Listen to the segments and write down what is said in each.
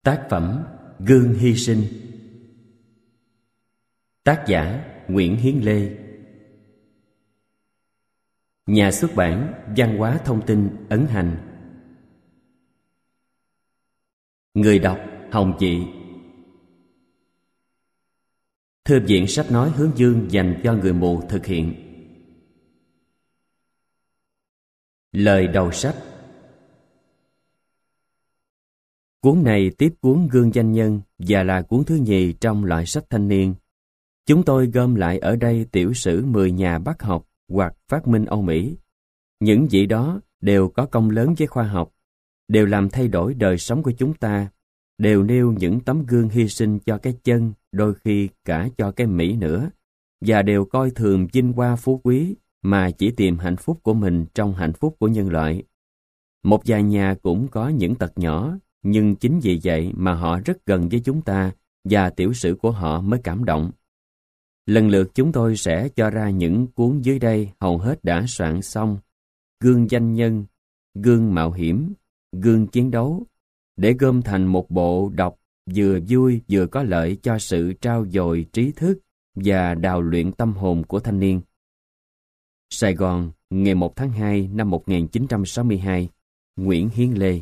Tác phẩm Gương hy sinh. Tác giả Nguyễn Hiến Lê. Nhà xuất bản Văn hóa Thông tin Ấn Hành. Người đọc Hồng Chị. Thư viện sách nói Hướng Dương dành cho người mù thực hiện. Lời đầu sách. Cuốn này tiếp cuốn Gương Danh Nhân và là cuốn thứ nhì trong loại sách thanh niên. Chúng tôi gom lại ở đây tiểu sử 10 nhà bác học hoặc phát minh Âu Mỹ. Những vị đó đều có công lớn với khoa học, đều làm thay đổi đời sống của chúng ta, đều nêu những tấm gương hy sinh cho cái chân, đôi khi cả cho cái Mỹ nữa, và đều coi thường vinh hoa phú quý mà chỉ tìm hạnh phúc của mình trong hạnh phúc của nhân loại. Một vài nhà cũng có những tật nhỏ, nhưng chính vì vậy mà họ rất gần với chúng ta và tiểu sử của họ mới cảm động. Lần lượt chúng tôi sẽ cho ra những cuốn dưới đây hầu hết đã soạn xong: Gương Danh Nhân, Gương Mạo Hiểm, Gương Chiến Đấu, để gom thành một bộ đọc vừa vui vừa có lợi cho sự trau dồi trí thức và đào luyện tâm hồn của thanh niên. Sài Gòn, ngày 1 tháng 2 năm 1962. Nguyễn Hiến Lê.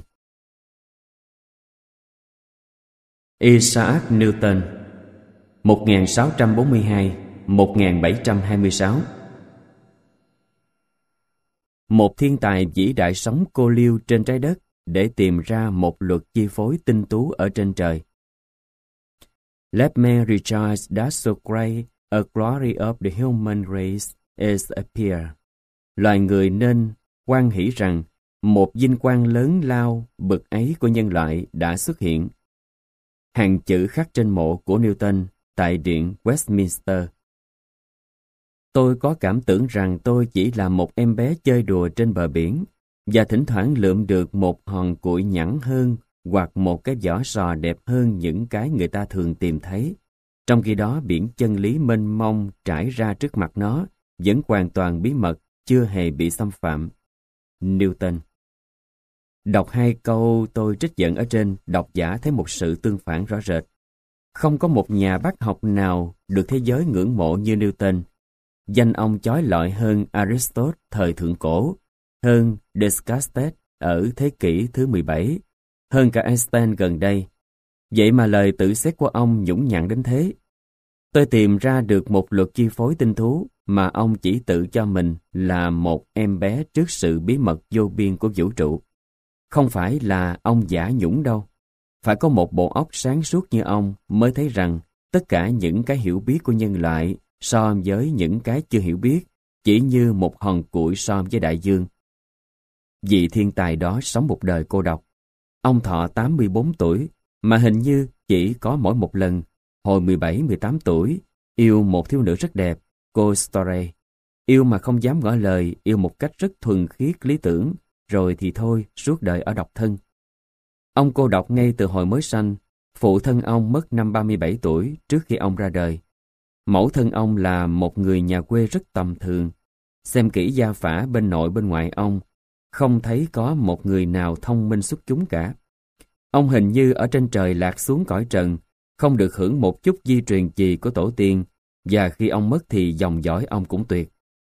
Isaac Newton 1642-1726. Một thiên tài vĩ đại sống cô liêu trên trái đất để tìm ra một luật chi phối tinh tú ở trên trời. Let me rejoice that so great a glory of the human race is appeared. Loài người nên hoan hỷ rằng một vinh quang lớn lao bậc ấy của nhân loại đã xuất hiện. Hàng chữ khắc trên mộ của Newton tại điện Westminster. Tôi có cảm tưởng rằng tôi chỉ là một em bé chơi đùa trên bờ biển và thỉnh thoảng lượm được một hòn củi nhẵn hơn hoặc một cái vỏ sò đẹp hơn những cái người ta thường tìm thấy. Trong khi đó biển chân lý mênh mông trải ra trước mặt nó vẫn hoàn toàn bí mật, chưa hề bị xâm phạm. Newton. Đọc 2 câu tôi trích dẫn ở trên, độc giả thấy một sự tương phản rõ rệt. Không có một nhà bác học nào được thế giới ngưỡng mộ như Newton. Danh ông chói lọi hơn Aristotle thời thượng cổ, hơn Descartes ở thế kỷ thứ 17, hơn cả Einstein gần đây. Vậy mà lời tự xét của ông nhũng nhặn đến thế. Tôi tìm ra được một luật chi phối tinh thú mà ông chỉ tự cho mình là một em bé trước sự bí mật vô biên của vũ trụ. Không phải là ông giả nhũng đâu. Phải có một bộ óc sáng suốt như ông mới thấy rằng tất cả những cái hiểu biết của nhân loại so với những cái chưa hiểu biết chỉ như một hòn củi so với đại dương. Vị thiên tài đó sống một đời cô độc. Ông thọ 84 tuổi mà hình như chỉ có mỗi một lần, hồi 17-18 tuổi, yêu một thiếu nữ rất đẹp, cô Story. Yêu mà không dám ngỏ lời, yêu một cách rất thuần khiết lý tưởng, rồi thì thôi, suốt đời ở độc thân. Ông cô độc ngay từ hồi mới sanh. Phụ thân ông mất năm 37 tuổi trước khi ông ra đời. Mẫu thân ông là một người nhà quê rất tầm thường. Xem kỹ gia phả bên nội bên ngoại ông, không thấy có một người nào thông minh xuất chúng cả. Ông hình như ở trên trời lạc xuống cõi trần, không được hưởng một chút di truyền gì của tổ tiên, và khi ông mất thì dòng dõi ông cũng tuyệt.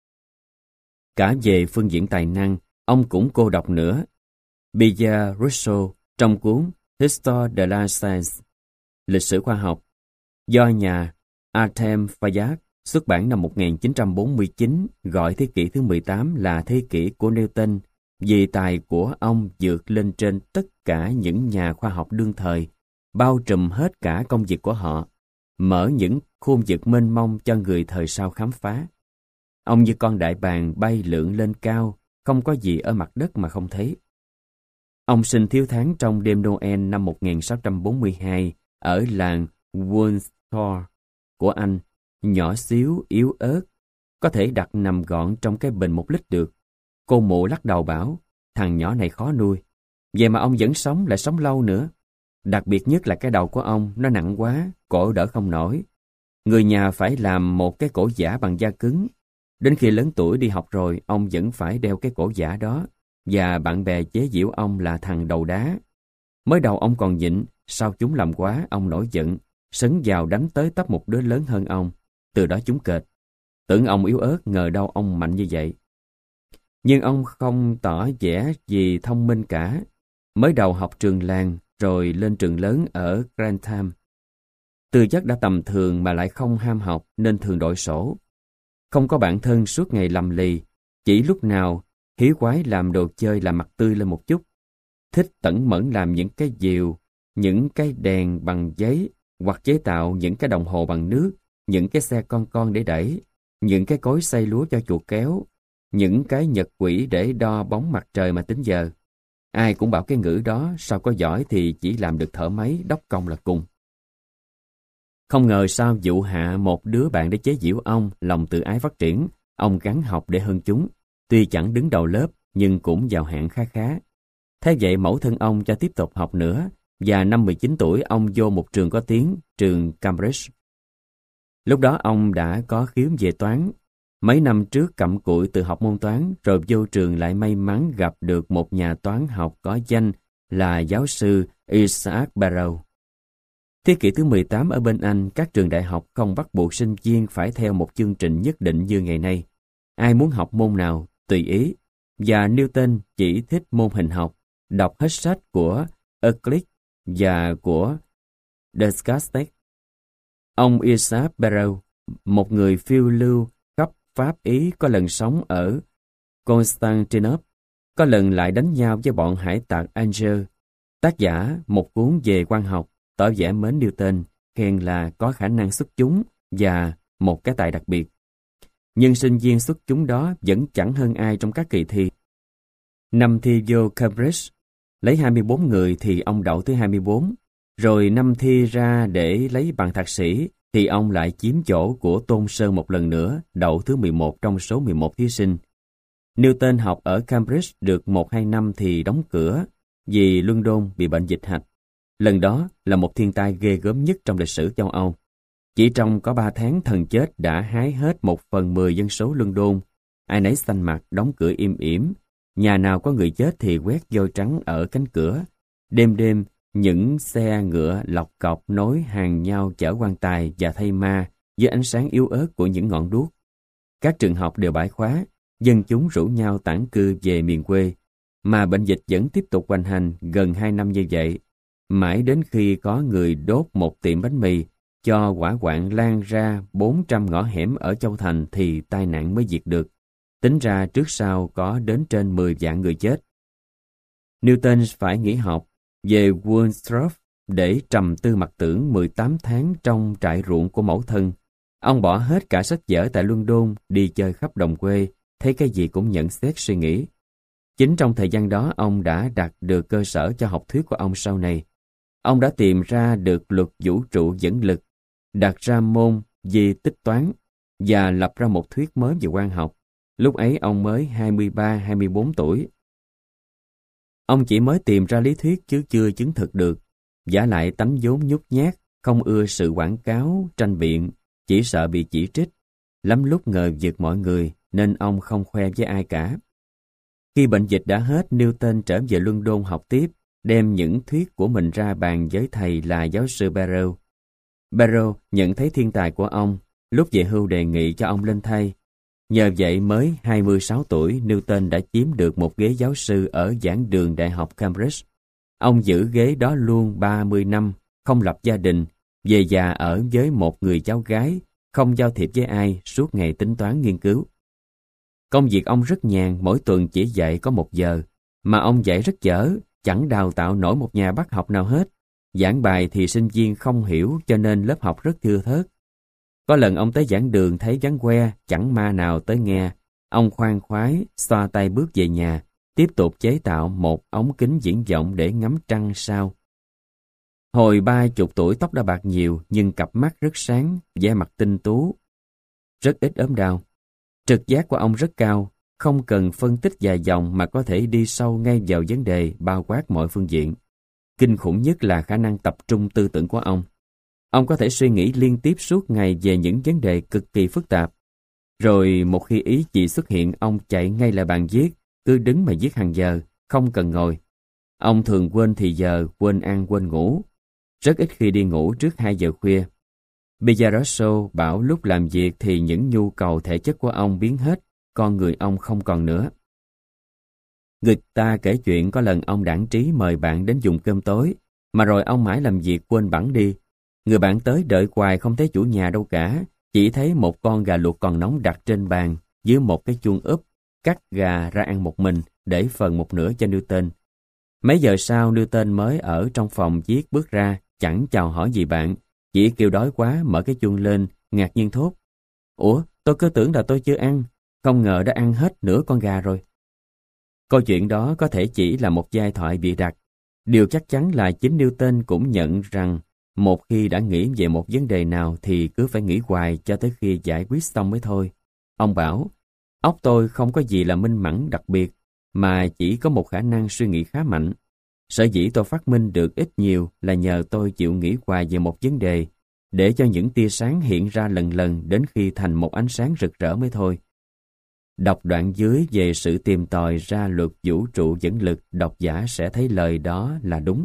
Cả về phương diện tài năng, ông cũng cô độc nữa. Pierre Rousseau trong cuốn Histoire de la Science, lịch sử khoa học, do nhà Artem Fayad xuất bản năm 1949, gọi thế kỷ thứ 18 là thế kỷ của Newton, vì tài của ông vượt lên trên tất cả những nhà khoa học đương thời, bao trùm hết cả công việc của họ, mở những khuôn vực mênh mông cho người thời sau khám phá. Ông như con đại bàng bay lượn lên cao, không có gì ở mặt đất mà không thấy. Ông sinh thiếu tháng trong đêm Noel năm 1642 ở làng Windsor của Anh, nhỏ xíu, yếu ớt, có thể đặt nằm gọn trong cái bình 1 lít được. Cô mụ lắc đầu bảo, thằng nhỏ này khó nuôi. Vậy mà ông vẫn sống, lại sống lâu nữa. Đặc biệt nhất là cái đầu của ông, nó nặng quá, cổ đỡ không nổi. Người nhà phải làm một cái cổ giả bằng da cứng. Đến khi lớn tuổi đi học rồi, ông vẫn phải đeo cái cổ giả đó, và bạn bè chế giễu ông là thằng đầu đá. Mới đầu ông còn nhịn, sau chúng làm quá, ông nổi giận, sấn vào đánh tới tấp một đứa lớn hơn ông. Từ đó chúng kệt. Tưởng ông yếu ớt, ngờ đâu ông mạnh như vậy. Nhưng ông không tỏ vẻ gì thông minh cả. Mới đầu học trường làng, rồi lên trường lớn ở Grantham. Tư chất đã tầm thường mà lại không ham học nên thường đội sổ. Không có bạn thân, suốt ngày lầm lì, chỉ lúc nào hí quái làm đồ chơi làm mặt tươi lên một chút. Thích tẩn mẫn làm những cái diều, những cái đèn bằng giấy, hoặc chế tạo những cái đồng hồ bằng nước, những cái xe con để đẩy, những cái cối xay lúa cho chuột kéo, những cái nhật quỹ để đo bóng mặt trời mà tính giờ. Ai cũng bảo cái ngữ đó, sao có giỏi thì chỉ làm được thợ máy, đốc công là cùng. Không ngờ sao dụ hạ một đứa bạn để chế giễu ông, lòng tự ái phát triển, ông gắng học để hơn chúng. Tuy chẳng đứng đầu lớp, nhưng cũng vào hạng khá khá. Thế vậy mẫu thân ông cho tiếp tục học nữa, và năm 19 tuổi ông vô một trường có tiếng, trường Cambridge. Lúc đó ông đã có khiếu về toán. Mấy năm trước cặm cụi tự học môn toán, rồi vô trường lại may mắn gặp được một nhà toán học có danh là giáo sư Isaac Barrow. Thế kỷ thứ 18 ở bên Anh, các trường đại học không bắt buộc sinh viên phải theo một chương trình nhất định như ngày nay. Ai muốn học môn nào, tùy ý. Và Newton chỉ thích môn hình học, đọc hết sách của Euclid và của Descartes. Ông Isaac Barrow, một người phiêu lưu khắp Pháp Ý, có lần sống ở Constantinople, có lần lại đánh nhau với bọn hải tặc Angers. Tác giả một cuốn về quan học, tỏ vẻ mến Newton, khen là có khả năng xuất chúng và một cái tài đặc biệt. Nhưng sinh viên xuất chúng đó vẫn chẳng hơn ai trong các kỳ thi. Năm thi vô Cambridge, lấy 24 người thì ông đậu thứ 24, rồi năm thi ra để lấy bằng thạc sĩ thì ông lại chiếm chỗ của Tôn Sơn một lần nữa, đậu thứ 11 trong số 11 thí sinh. Newton học ở Cambridge được 1-2 năm thì đóng cửa vì London bị bệnh dịch hạch. Lần đó là một thiên tai ghê gớm nhất trong lịch sử châu Âu. Chỉ trong có 3 tháng thần chết đã hái hết 1/10 dân số London. Ai nấy xanh mặt, đóng cửa im ỉm. Nhà nào có người chết thì quét vôi trắng ở cánh cửa. Đêm đêm, những xe ngựa lọc cọc nối hàng nhau chở quan tài và thây ma dưới ánh sáng yếu ớt của những ngọn đuốc. Các trường học đều bãi khóa, dân chúng rủ nhau tản cư về miền quê, mà bệnh dịch vẫn tiếp tục hoành hành gần 2 năm như vậy. Mãi đến khi có người đốt một tiệm bánh mì, cho hỏa hoạn lan ra 400 ngõ hẻm ở Châu Thành thì tai nạn mới diệt được. Tính ra trước sau có đến trên 10 vạn người chết. Newton phải nghỉ học về Woolsthorpe để trầm tư mặc tưởng 18 tháng trong trại ruộng của mẫu thân. Ông bỏ hết cả sách vở tại London, đi chơi khắp đồng quê, thấy cái gì cũng nhận xét suy nghĩ. Chính trong thời gian đó ông đã đặt được cơ sở cho học thuyết của ông sau này. Ông đã tìm ra được luật vũ trụ dẫn lực, đặt ra môn di tích toán và lập ra một thuyết mới về quang học. Lúc ấy ông mới 23-24 tuổi. Ông chỉ mới tìm ra lý thuyết chứ chưa chứng thực được. Vả lại tánh vốn nhút nhát, không ưa sự quảng cáo, tranh biện, chỉ sợ bị chỉ trích. Lắm lúc ngờ vực mọi người nên ông không khoe với ai cả. Khi bệnh dịch đã hết, Newton trở về London học tiếp, đem những thuyết của mình ra bàn với thầy là giáo sư Barrow. Barrow nhận thấy thiên tài của ông, lúc về hưu đề nghị cho ông lên thay. Nhờ vậy mới 26 tuổi, Newton đã chiếm được một ghế giáo sư ở giảng đường Đại học Cambridge. Ông giữ ghế đó luôn 30 năm, không lập gia đình, về già ở với một người cháu gái, không giao thiệp với ai, suốt ngày tính toán nghiên cứu. Công việc ông rất nhàn, mỗi tuần chỉ dạy có 1 giờ, mà ông dạy rất dở, chẳng đào tạo nổi một nhà bác học nào hết. Giảng bài thì sinh viên không hiểu cho nên lớp học rất thưa thớt. Có lần ông tới giảng đường thấy vắng que, chẳng ma nào tới nghe. Ông khoan khoái, xoa tay bước về nhà, tiếp tục chế tạo một ống kính viễn vọng để ngắm trăng sao. Hồi 30 tuổi tóc đã bạc nhiều, nhưng cặp mắt rất sáng, vẻ mặt tinh tú, rất ít ốm đau. Trực giác của ông rất cao, không cần phân tích dài dòng mà có thể đi sâu ngay vào vấn đề, bao quát mọi phương diện. Kinh khủng nhất là khả năng tập trung tư tưởng của ông. Ông có thể suy nghĩ liên tiếp suốt ngày về những vấn đề cực kỳ phức tạp. Rồi một khi ý chỉ xuất hiện, ông chạy ngay lại bàn viết, cứ đứng mà viết hàng giờ, không cần ngồi. Ông thường quên thì giờ, quên ăn, quên ngủ. rất ít khi đi ngủ trước 2 giờ khuya. Picasso bảo lúc làm việc thì những nhu cầu thể chất của ông biến hết, con người ông không còn nữa. Người ta kể chuyện có lần ông đãng trí mời bạn đến dùng cơm tối, mà rồi ông mãi làm việc quên bẵng đi. Người bạn tới đợi hoài không thấy chủ nhà đâu cả, chỉ thấy một con gà luộc còn nóng đặt trên bàn, dưới một cái chuông úp, cắt gà ra ăn một mình, để phần một nửa cho Newton. Mấy giờ sau Newton mới ở trong phòng viết bước ra, chẳng chào hỏi gì bạn, chỉ kêu đói quá mở cái chuông lên, ngạc nhiên thốt: "Ủa, tôi cứ tưởng là tôi chưa ăn, không ngờ đã ăn hết nửa con gà rồi." Câu chuyện đó có thể chỉ là một giai thoại bịa đặt. Điều chắc chắn là chính Newton cũng nhận rằng một khi đã nghĩ về một vấn đề nào thì cứ phải nghĩ hoài cho tới khi giải quyết xong mới thôi. Ông bảo, óc tôi không có gì là minh mẫn đặc biệt, mà chỉ có một khả năng suy nghĩ khá mạnh. Sở dĩ tôi phát minh được ít nhiều là nhờ tôi chịu nghĩ hoài về một vấn đề, để cho những tia sáng hiện ra lần lần đến khi thành một ánh sáng rực rỡ mới thôi. Đọc đoạn dưới về sự tìm tòi ra luật vũ trụ dẫn lực, độc giả sẽ thấy lời đó là đúng.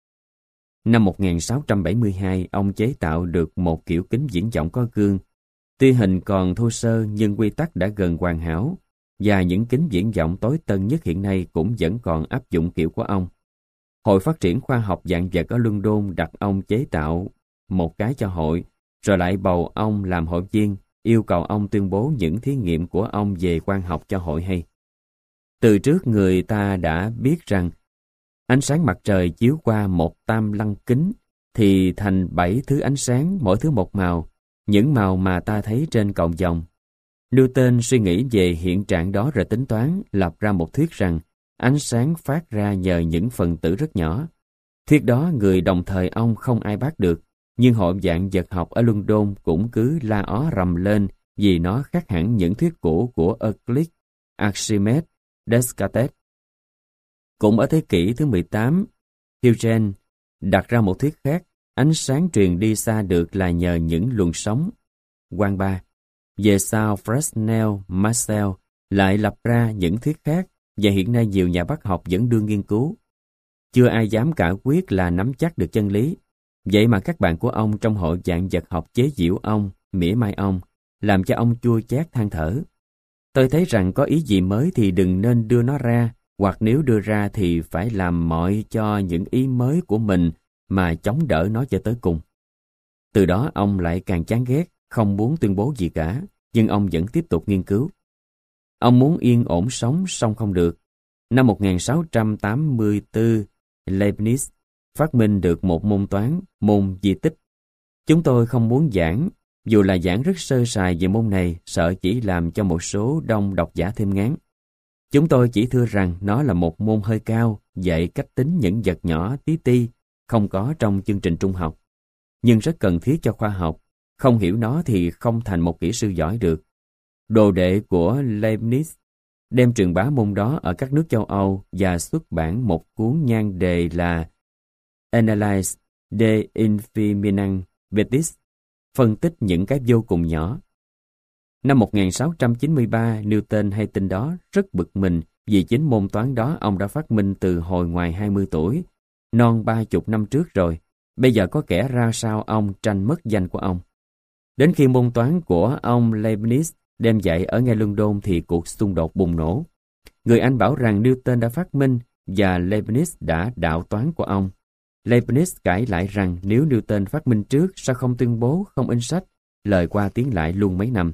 Năm 1672, ông chế tạo được một kiểu kính viễn vọng có gương. Tuy hình còn thô sơ nhưng quy tắc đã gần hoàn hảo, và những kính viễn vọng tối tân nhất hiện nay cũng vẫn còn áp dụng kiểu của ông. Hội Phát triển Khoa học Vạn vật ở London đặt ông chế tạo một cái cho hội, rồi lại bầu ông làm hội viên, yêu cầu ông tuyên bố những thí nghiệm của ông về quang học cho hội hay. Từ trước người ta đã biết rằng ánh sáng mặt trời chiếu qua một tam lăng kính thì thành 7 thứ ánh sáng, mỗi thứ một màu, những màu mà ta thấy trên cầu vồng. Newton suy nghĩ về hiện trạng đó rồi tính toán, lập ra một thuyết rằng ánh sáng phát ra nhờ những phần tử rất nhỏ. Thuyết đó người đồng thời ông không ai bác được, nhưng Hội Vạn vật học ở London cũng cứ la ó rầm lên vì nó khác hẳn những thuyết cũ của Euclid, Archimedes, Descartes. Cũng ở thế kỷ thứ 18, Huygens đặt ra một thuyết khác, ánh sáng truyền đi xa được là nhờ những luồng sóng, quang ba. Về sau Fresnel, Marcel lại lập ra những thuyết khác, và hiện nay nhiều nhà bác học vẫn đương nghiên cứu. Chưa ai dám cả quyết là nắm chắc được chân lý. Vậy mà các bạn của ông trong Hội Vạn vật học chế giễu ông, mỉa mai ông, làm cho ông chua chát than thở. Tôi thấy rằng có ý gì mới thì đừng nên đưa nó ra, hoặc nếu đưa ra thì phải làm mọi cho những ý mới của mình mà chống đỡ nó cho tới cùng. Từ đó ông lại càng chán ghét, không muốn tuyên bố gì cả, nhưng ông vẫn tiếp tục nghiên cứu. Ông muốn yên ổn sống, song không được. Năm 1684, Leibniz phát minh được một môn toán, môn di tích. Chúng tôi không muốn giảng, dù là giảng rất sơ sài về môn này, sợ chỉ làm cho một số đông độc giả thêm ngán. Chúng tôi chỉ thưa rằng nó là một môn hơi cao, dạy cách tính những vật nhỏ tí ti, không có trong chương trình trung học, nhưng rất cần thiết cho khoa học. Không hiểu nó thì không thành một kỹ sư giỏi được. Đồ đệ của Leibniz đem truyền bá môn đó ở các nước châu Âu và xuất bản một cuốn nhan đề là Analyse de Infiniment Petits, phân tích những cái vô cùng nhỏ. Năm 1693, Newton hay tin đó rất bực mình vì chính môn toán đó ông đã phát minh từ hồi ngoài 20 tuổi, non 30 năm trước rồi. Bây giờ có kẻ ra sao ông tranh mất danh của ông. Đến khi môn toán của ông Leibniz đem dạy ở ngay London thì cuộc xung đột bùng nổ. Người Anh bảo rằng Newton đã phát minh và Leibniz đã đạo toán của ông. Leibniz cãi lại rằng nếu Newton phát minh trước sao không tuyên bố, không in sách, lời qua tiếng lại luôn mấy năm.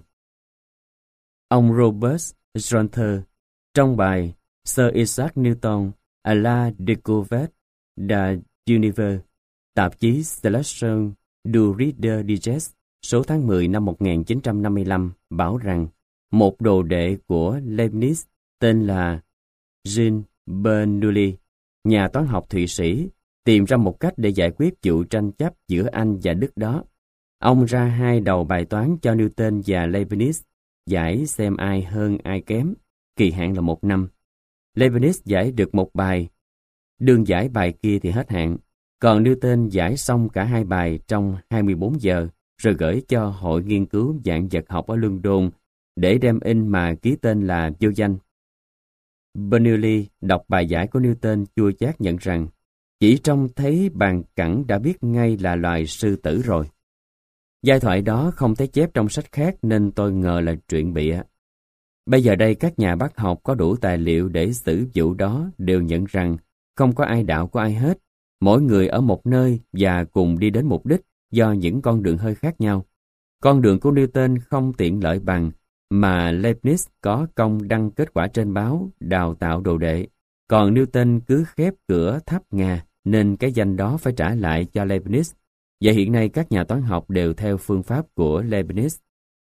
Ông Robert Schroeder trong bài Sir Isaac Newton à la découverte de l'univers, tạp chí Selection du Reader Digest, số tháng 10 năm 1955, bảo rằng một đồ đệ của Leibniz tên là Jean Bernoulli, nhà toán học Thụy Sĩ, tìm ra một cách để giải quyết vụ tranh chấp giữa Anh và Đức đó. Ông ra 2 đầu bài toán cho Newton và Leibniz giải xem ai hơn ai kém, kỳ hạn là 1 năm. Leibniz giải được một bài, đương giải bài kia thì hết hạn, còn Newton giải xong cả 2 bài trong 24 giờ, rồi gửi cho Hội Nghiên cứu Vạn vật học ở London để đem in mà ký tên là vô danh. Bernoulli đọc bài giải của Newton chua chát nhận rằng Chỉ trông thấy bàn cẳng đã biết ngay là loài sư tử rồi. Giai thoại đó không thấy chép trong sách khác nên tôi ngờ là truyện bịa. Bây giờ đây các nhà bác học có đủ tài liệu để xử vụ đó đều nhận rằng không có ai đạo của ai hết. Mỗi người ở một nơi và cùng đi đến mục đích do những con đường hơi khác nhau. Con đường của Newton không tiện lợi bằng, mà Leibniz có công đăng kết quả trên báo đào tạo đồ đệ. Còn Newton cứ khép cửa thắp ngà, nên cái danh đó phải trả lại cho Leibniz. Và hiện nay các nhà toán học đều theo phương pháp của Leibniz.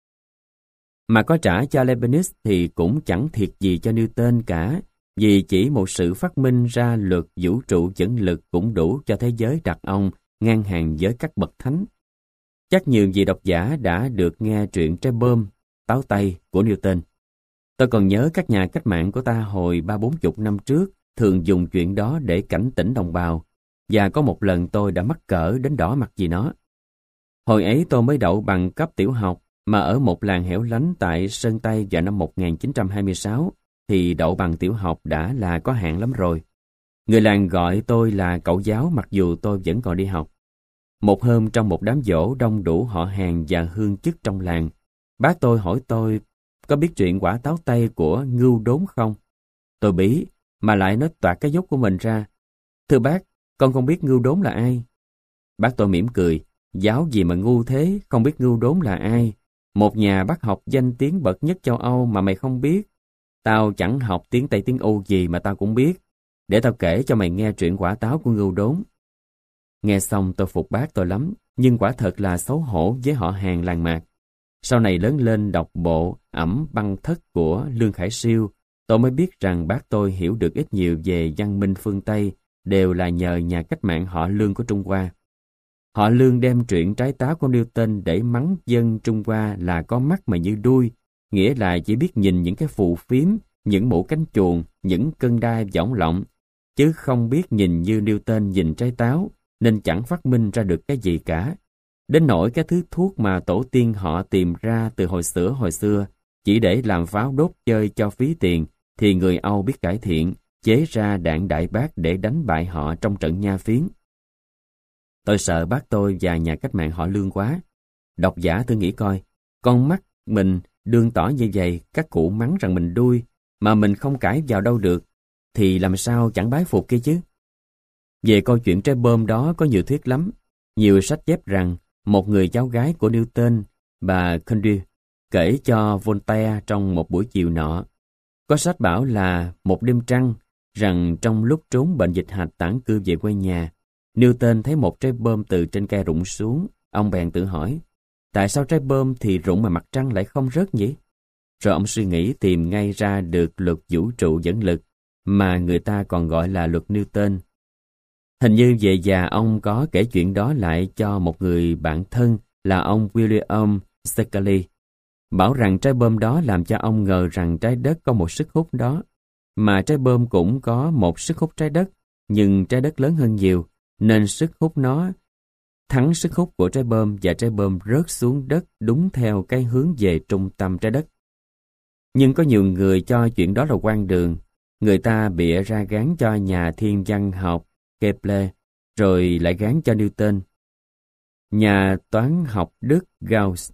Mà có trả cho Leibniz thì cũng chẳng thiệt gì cho Newton cả, vì chỉ một sự phát minh ra luật vũ trụ dẫn lực cũng đủ cho thế giới đặt ông ngang hàng với các bậc thánh. Chắc nhiều vị độc giả đã được nghe truyện Trái bơm, táo tây của Newton. Tôi còn nhớ các nhà cách mạng của ta hồi 30-40 năm trước thường dùng chuyện đó để cảnh tỉnh đồng bào, và có một lần tôi đã mắc cỡ đến đỏ mặt vì nó. Hồi ấy tôi mới đậu bằng cấp tiểu học, mà ở một làng hẻo lánh tại Sơn Tây vào năm 1926, thì đậu bằng tiểu học đã là có hạn lắm rồi. Người làng gọi tôi là cậu giáo mặc dù tôi vẫn còn đi học. Một hôm trong một đám giỗ đông đủ họ hàng và hương chức trong làng, bác tôi hỏi tôi có biết chuyện quả táo tây của Ngưu Đốn không? Tôi bí, mà lại nói toạc cái dốc của mình ra. Thưa bác, con không biết Ngưu Đốn là ai. Bác tôi mỉm cười, giáo gì mà ngu thế, không biết Ngưu Đốn là ai. Một nhà bác học danh tiếng bậc nhất châu Âu mà mày không biết. Tao chẳng học tiếng Tây tiếng Âu gì mà tao cũng biết. Để tao kể cho mày nghe chuyện quả táo của Ngưu Đốn. Nghe xong tôi phục bác tôi lắm, nhưng quả thật là xấu hổ với họ hàng làng mạc. Sau này lớn lên đọc bộ Ẩm Băng Thất của Lương Khải Siêu, tôi mới biết rằng bác tôi hiểu được ít nhiều về văn minh phương Tây đều là nhờ nhà cách mạng họ Lương của Trung Hoa. Họ Lương đem truyện Trái táo của Newton để mắng dân Trung Hoa là có mắt mà như đuôi, nghĩa là chỉ biết nhìn những cái phù phiếm, những mũ cánh chuồn, những cân đai võng lọng, chứ không biết nhìn như Newton nhìn trái táo, nên chẳng phát minh ra được cái gì cả. Đến nỗi cái thứ thuốc mà tổ tiên họ tìm ra từ hồi xưa, chỉ để làm pháo đốt chơi cho phí tiền, thì người Âu biết cải thiện, chế ra đạn đại bác để đánh bại họ trong trận nha phiến. Tôi sợ bác tôi và nhà cách mạng họ Lương quá. Độc giả tôi nghĩ coi, con mắt mình đương tỏ như vậy, các cụ mắng rằng mình đuôi, mà mình không cãi vào đâu được, thì làm sao chẳng bái phục kia chứ. Về câu chuyện trái bơm đó có nhiều thuyết lắm. Nhiều sách chép rằng một người cháu gái của Newton, bà Condé, kể cho Voltaire trong một buổi chiều nọ. Có sách bảo là một đêm trăng, rằng trong lúc trốn bệnh dịch hạch tản cư về quê nhà, Newton thấy một trái bơm từ trên cây rụng xuống. Ông bèn tự hỏi, tại sao trái bơm thì rụng mà mặt trăng lại không rớt nhỉ? Rồi ông suy nghĩ tìm ngay ra được luật vũ trụ dẫn lực, mà người ta còn gọi là luật Newton. Hình như về già ông có kể chuyện đó lại cho một người bạn thân là ông William Shockley, bảo rằng trái bơm đó làm cho ông ngờ rằng trái đất có một sức hút đó, mà trái bơm cũng có một sức hút trái đất, nhưng trái đất lớn hơn nhiều, nên sức hút nó thắng sức hút của trái bơm và trái bơm rớt xuống đất đúng theo cái hướng về trung tâm trái đất. Nhưng có nhiều người cho chuyện đó là hoang đường, người ta bịa ra gán cho nhà thiên văn học Kepler, rồi lại gán cho Newton. Nhà toán học Đức Gauss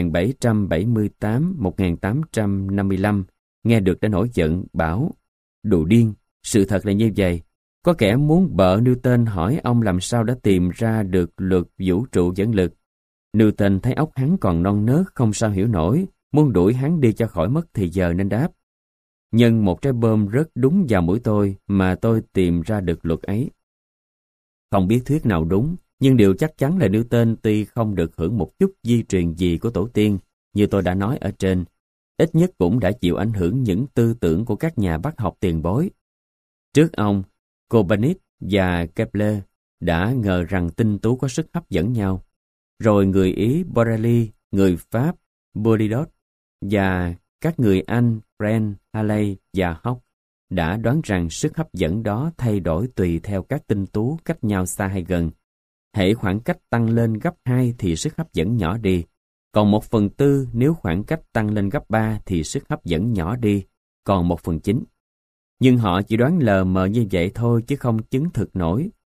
1778-1855 nghe được đã nổi giận, bảo đồ điên, sự thật là như vậy. Có kẻ muốn bợ Newton hỏi ông làm sao đã tìm ra được luật vũ trụ dẫn lực. Newton thấy óc hắn còn non nớt không sao hiểu nổi, muốn đuổi hắn đi cho khỏi mất thì giờ nên đáp. Nhân một trái bơm rớt đúng vào mũi tôi mà tôi tìm ra được luật ấy. Không biết thuyết nào đúng, nhưng điều chắc chắn là Newton tuy không được hưởng một chút di truyền gì của tổ tiên, như tôi đã nói ở trên, ít nhất cũng đã chịu ảnh hưởng những tư tưởng của các nhà bác học tiền bối. Trước ông, Copernic và Kepler đã ngờ rằng tinh tú có sức hấp dẫn nhau. Rồi người Ý Borelli, người Pháp Bodidot và các người Anh Brent, Halley và Hawke đã đoán rằng sức hấp dẫn đó thay đổi tùy theo các tinh tú cách nhau xa hay gần. Hễ khoảng cách tăng lên gấp 2 thì sức hấp dẫn nhỏ đi, còn 1/4 nếu khoảng cách tăng lên gấp 3 thì sức hấp dẫn nhỏ đi, còn 1/9. Nhưng họ chỉ đoán lờ mờ như vậy thôi chứ không chứng thực nổi.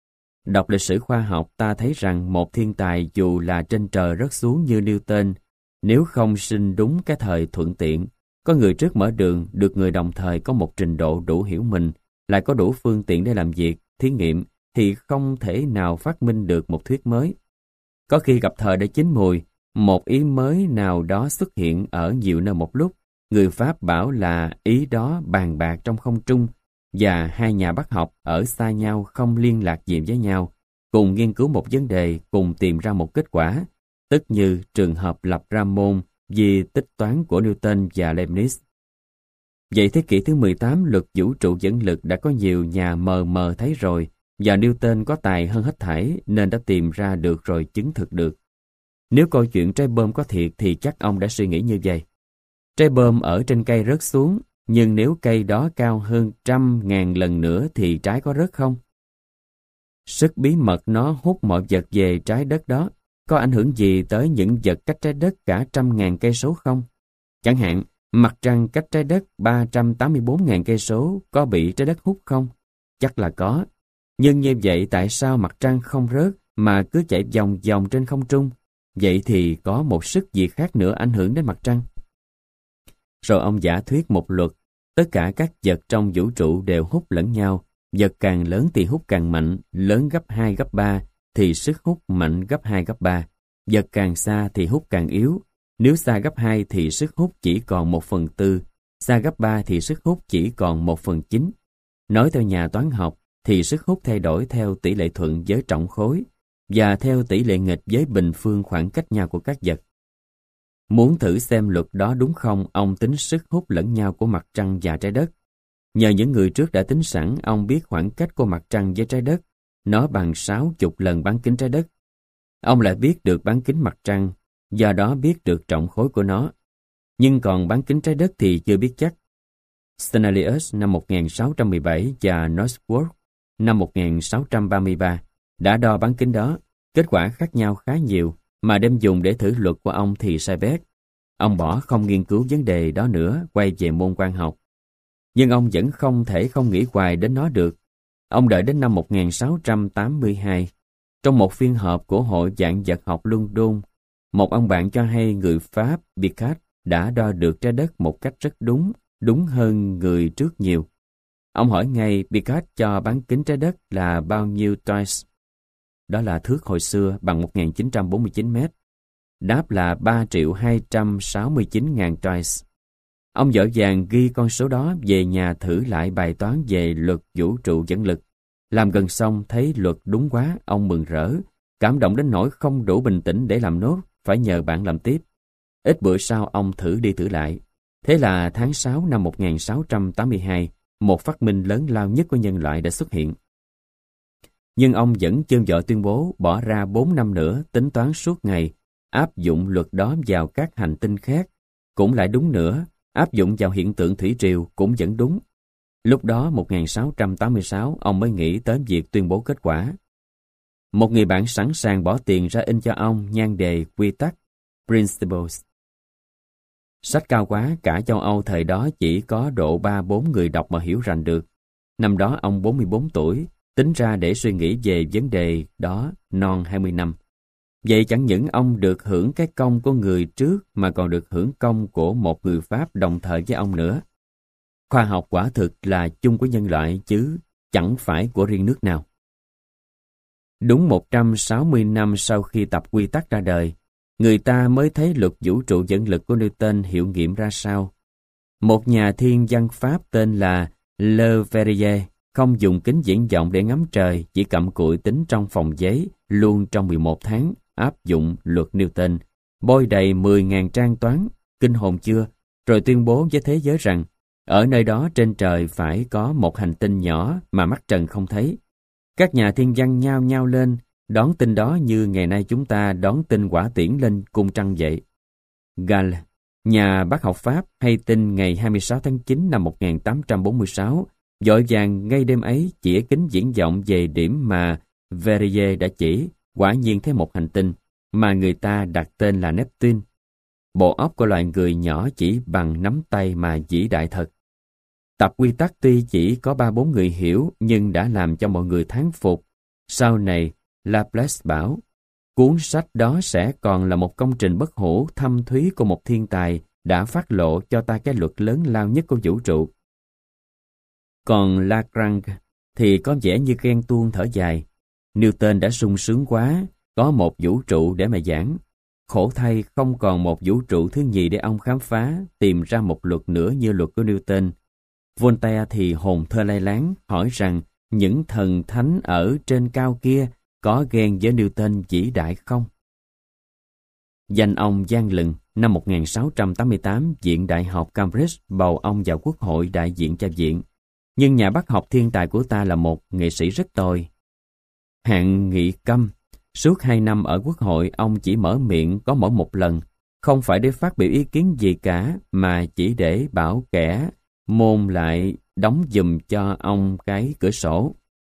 Đọc lịch sử khoa học ta thấy rằng một thiên tài dù là trên trời rớt xuống như Newton, nếu không sinh đúng cái thời thuận tiện, có người trước mở đường, được người đồng thời có một trình độ đủ hiểu mình, lại có đủ phương tiện để làm việc, thí nghiệm, thì không thể nào phát minh được một thuyết mới. Có khi gặp thời đã chín mùi, một ý mới nào đó xuất hiện ở nhiều nơi một lúc, người Pháp bảo là ý đó bàn bạc trong không trung, và hai nhà bác học ở xa nhau không liên lạc gì với nhau, cùng nghiên cứu một vấn đề, cùng tìm ra một kết quả, tức như trường hợp lập ra môn vì tích toán của Newton và Leibniz. Vậy thế kỷ thứ 18 luật vũ trụ dẫn lực đã có nhiều nhà mờ mờ thấy rồi, và Newton có tài hơn hết thảy nên đã tìm ra được rồi chứng thực được. Nếu câu chuyện trái bom có thiệt thì chắc ông đã suy nghĩ như vậy. Trái bom ở trên cây rớt xuống, nhưng nếu cây đó cao hơn 100.000 lần nữa thì trái có rớt không? Sức bí mật nó hút mọi vật về trái đất đó, có ảnh hưởng gì tới những vật cách trái đất cả 100.000 cây số không? Chẳng hạn, mặt trăng cách trái đất 384.000 cây số có bị trái đất hút không? Chắc là có. Nhưng như vậy tại sao mặt trăng không rớt mà cứ chạy vòng vòng trên không trung? Vậy thì có một sức gì khác nữa ảnh hưởng đến mặt trăng? Rồi ông giả thuyết một luật, tất cả các vật trong vũ trụ đều hút lẫn nhau, vật càng lớn thì hút càng mạnh, lớn gấp 2 gấp 3 thì sức hút mạnh gấp 2 gấp 3, vật càng xa thì hút càng yếu, nếu xa gấp 2 thì sức hút chỉ còn 1/4, xa gấp 3 thì sức hút chỉ còn 1/9. Nói theo nhà toán học thì sức hút thay đổi theo tỷ lệ thuận với trọng khối và theo tỷ lệ nghịch với bình phương khoảng cách nhau của các vật. Muốn thử xem luật đó đúng không, ông tính sức hút lẫn nhau của mặt trăng và trái đất. Nhờ những người trước đã tính sẵn, ông biết khoảng cách của mặt trăng với trái đất, nó bằng 60 lần bán kính trái đất. Ông lại biết được bán kính mặt trăng, do đó biết được trọng khối của nó. Nhưng còn bán kính trái đất thì chưa biết chắc. Stennelius năm 1617 và Northwood năm 1633 đã đo bán kính đó. Kết quả khác nhau khá nhiều, mà đem dùng để thử luật của ông thì sai bét. Ông bỏ không nghiên cứu vấn đề đó nữa, quay về môn quang học. Nhưng ông vẫn không thể không nghĩ hoài đến nó được. Ông đợi đến năm 1682. Trong một phiên họp của Hội Vạn vật học London, một ông bạn cho hay người Pháp Picard đã đo được trái đất một cách rất đúng hơn người trước nhiều. Ông hỏi ngay Picard cho bán kính trái đất là bao nhiêu toises. Đó là thước hồi xưa bằng 1949 mét. Đáp là 3.269.000 toises. Ông dội vàng ghi con số đó về nhà thử lại bài toán về luật vũ trụ dẫn lực. Làm gần xong thấy luật đúng quá, ông mừng rỡ, cảm động đến nỗi không đủ bình tĩnh để làm nốt, phải nhờ bạn làm tiếp. Ít bữa sau ông thử đi thử lại. Thế là tháng 6 năm 1682, một phát minh lớn lao nhất của nhân loại đã xuất hiện. Nhưng ông vẫn chơn vợ tuyên bố bỏ ra 4 năm nữa tính toán suốt ngày, áp dụng luật đó vào các hành tinh khác, cũng lại đúng nữa, áp dụng vào hiện tượng thủy triều cũng vẫn đúng. Lúc đó 1686 ông mới nghĩ tới việc tuyên bố kết quả. Một người bạn sẵn sàng bỏ tiền ra in cho ông nhan đề quy tắc Principles. Sách cao quá, cả châu Âu thời đó chỉ có độ 3-4 người đọc mà hiểu rành được. Năm đó ông 44 tuổi, tính ra để suy nghĩ về vấn đề đó non 20 năm. Vậy chẳng những ông được hưởng cái công của người trước mà còn được hưởng công của một người Pháp đồng thời với ông nữa. Khoa học quả thực là chung của nhân loại chứ chẳng phải của riêng nước nào. Đúng 160 năm sau khi tập quy tắc ra đời, người ta mới thấy luật vũ trụ dẫn lực của Newton hiệu nghiệm ra sao. Một nhà thiên văn Pháp tên là Le Verrier không dùng kính viễn vọng để ngắm trời, chỉ cặm cụi tính trong phòng giấy luôn trong 11 tháng, áp dụng luật Newton, bôi đầy 10.000 trang toán, kinh hồn chưa, rồi tuyên bố với thế giới rằng ở nơi đó trên trời phải có một hành tinh nhỏ mà mắt trần không thấy. Các nhà thiên văn nhao nhao lên, đón tin đó như ngày nay chúng ta đón tin hỏa tiễn lên cung trăng vậy. Gall, nhà bác học Pháp, hay tin ngày 26 tháng 9 năm 1846, vội vàng ngay đêm ấy chĩa kính viễn vọng về điểm mà Verrier đã chỉ, quả nhiên thấy một hành tinh mà người ta đặt tên là Neptune. Bộ óc của loài người nhỏ chỉ bằng nắm tay mà vĩ đại thật. Tập quy tắc tuy chỉ có 3-4 người hiểu nhưng đã làm cho mọi người thán phục. Sau này, Laplace bảo, cuốn sách đó sẽ còn là một công trình bất hủ thâm thúy của một thiên tài đã phát lộ cho ta cái luật lớn lao nhất của vũ trụ. Còn Lagrange thì có vẻ như ghen tuông thở dài. Newton đã sung sướng quá, có một vũ trụ để mà giảng. Khổ thay không còn một vũ trụ thứ nhì để ông khám phá, tìm ra một luật nữa như luật của Newton. Voltaire thì hồn thơ lay láng, hỏi rằng những thần thánh ở trên cao kia có ghen với Newton vĩ đại không? Danh ông vang lừng. Năm 1688, Viện Đại học Cambridge bầu ông vào Quốc hội đại diện cho viện. Nhưng nhà bác học thiên tài của ta là một nghệ sĩ rất tồi. Hạng nghị câm. Suốt 2 năm ở Quốc hội, ông chỉ mở miệng có mỗi một lần, không phải để phát biểu ý kiến gì cả, mà chỉ để bảo kẻ môn lại đóng giùm cho ông cái cửa sổ.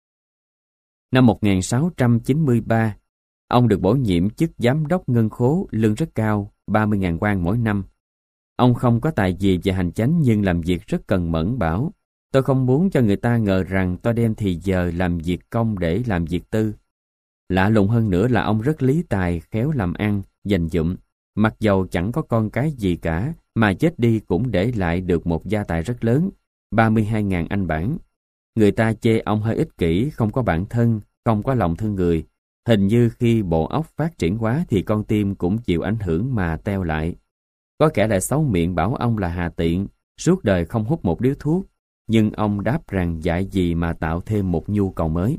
Năm 1693, ông được bổ nhiệm chức giám đốc ngân khố, lương rất cao, 30.000 won mỗi năm. Ông không có tài gì về hành chánh nhưng làm việc rất cần mẫn, bảo: tôi không muốn cho người ta ngờ rằng tôi đem thì giờ làm việc công để làm việc tư. Lạ lùng hơn nữa là ông rất lý tài, khéo làm ăn, dành dụm. Mặc dầu chẳng có con cái gì cả, mà chết đi cũng để lại được một gia tài rất lớn, 32.000 Anh bản. Người ta chê ông hơi ích kỷ, không có bản thân, không có lòng thương người. Hình như khi bộ óc phát triển quá thì con tim cũng chịu ảnh hưởng mà teo lại. Có kẻ lại xấu miệng bảo ông là hà tiện, suốt đời không hút một điếu thuốc. Nhưng ông đáp rằng dạy gì mà tạo thêm một nhu cầu mới.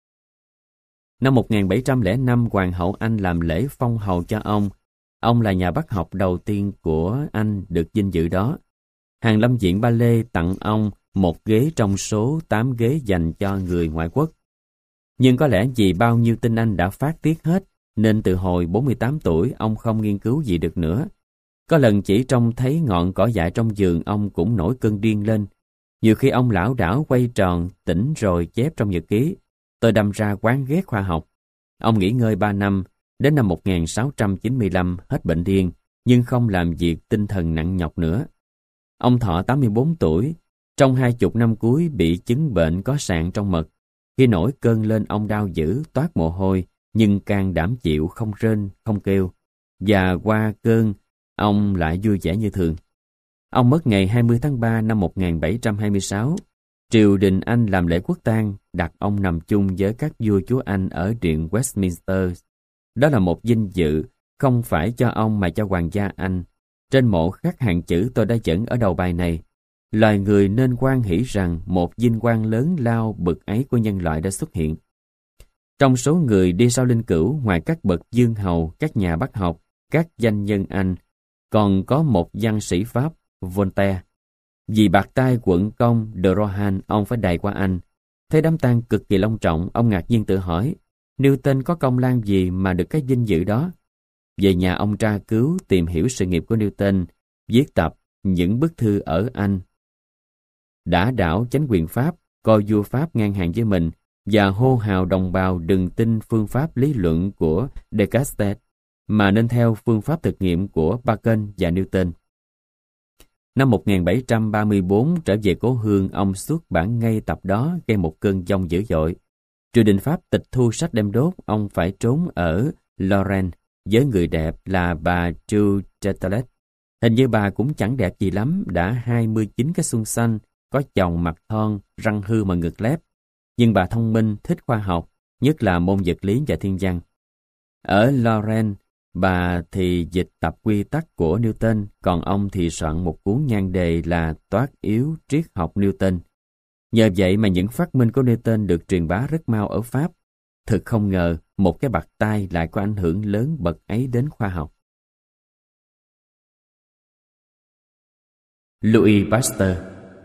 Năm 1705, Hoàng hậu Anh làm lễ phong hầu cho ông. Ông là nhà bác học đầu tiên của Anh được vinh dự đó. Hàn Lâm Viện Ba Lê tặng ông một ghế trong số 8 ghế dành cho người ngoại quốc. Nhưng có lẽ vì bao nhiêu tin Anh đã phát tiết hết, nên từ hồi 48 tuổi ông không nghiên cứu gì được nữa. Có lần chỉ trông thấy ngọn cỏ dại trong giường ông cũng nổi cơn điên lên. Nhiều khi ông lảo đảo quay tròn, tỉnh rồi chép trong nhật ký. Tôi đâm ra quán ghét khoa học. Ông nghỉ ngơi 3 năm, đến năm 1695 hết bệnh điên, nhưng không làm việc tinh thần nặng nhọc nữa. Ông thọ 84 tuổi, trong 20 năm cuối bị chứng bệnh có sạn trong mật. Khi nổi cơn lên ông đau dữ, toát mồ hôi, nhưng can đảm chịu, không rên, không kêu. Và qua cơn, ông lại vui vẻ như thường. Ông mất ngày 20 tháng 3 năm 1726. Triều đình Anh làm lễ quốc tang, đặt ông nằm chung với các vua chúa Anh ở điện Westminster. Đó là một vinh dự, không phải cho ông mà cho hoàng gia Anh. Trên mộ khắc hàng chữ tôi đã dẫn ở đầu bài này. Loài người nên hoan hỷ rằng một vinh quang lớn lao bực ấy của nhân loại đã xuất hiện. Trong số người đi sau linh cữu, ngoài các bậc dương hầu, các nhà bác học, các danh nhân Anh, còn có một văn sĩ Pháp, Voltaire. Vì bạc tai quận công de Rohan, ông phải đày qua Anh. Thấy đám tang cực kỳ long trọng, ông ngạc nhiên tự hỏi, Newton có công lao gì mà được cái vinh dự đó? Về nhà ông tra cứu, tìm hiểu sự nghiệp của Newton, viết tập những bức thư ở Anh. Đã đảo chánh quyền Pháp, coi vua Pháp ngang hàng với mình, và hô hào đồng bào đừng tin phương pháp lý luận của Descartes, mà nên theo phương pháp thực nghiệm của Bacon và Newton. Năm 1734 trở về cố hương, ông xuất bản ngay tập đó, gây một cơn giông dữ dội. Triều đình Pháp tịch thu sách đem đốt, ông phải trốn ở Lorraine với người đẹp là bà Du Châtelet. Hình như bà cũng chẳng đẹp gì lắm, đã 29 cái xuân xanh, có chồng mặt thon, răng hư mà ngực lép. Nhưng bà thông minh, thích khoa học, nhất là môn vật lý và thiên văn. Ở Lorraine, bà thì dịch tập quy tắc của Newton, còn ông thì soạn một cuốn nhan đề là Toát yếu triết học Newton. Nhờ vậy mà những phát minh của Newton được truyền bá rất mau ở Pháp. Thực không ngờ, một cái bạt tai lại có ảnh hưởng lớn bậc ấy đến khoa học. Louis Pasteur,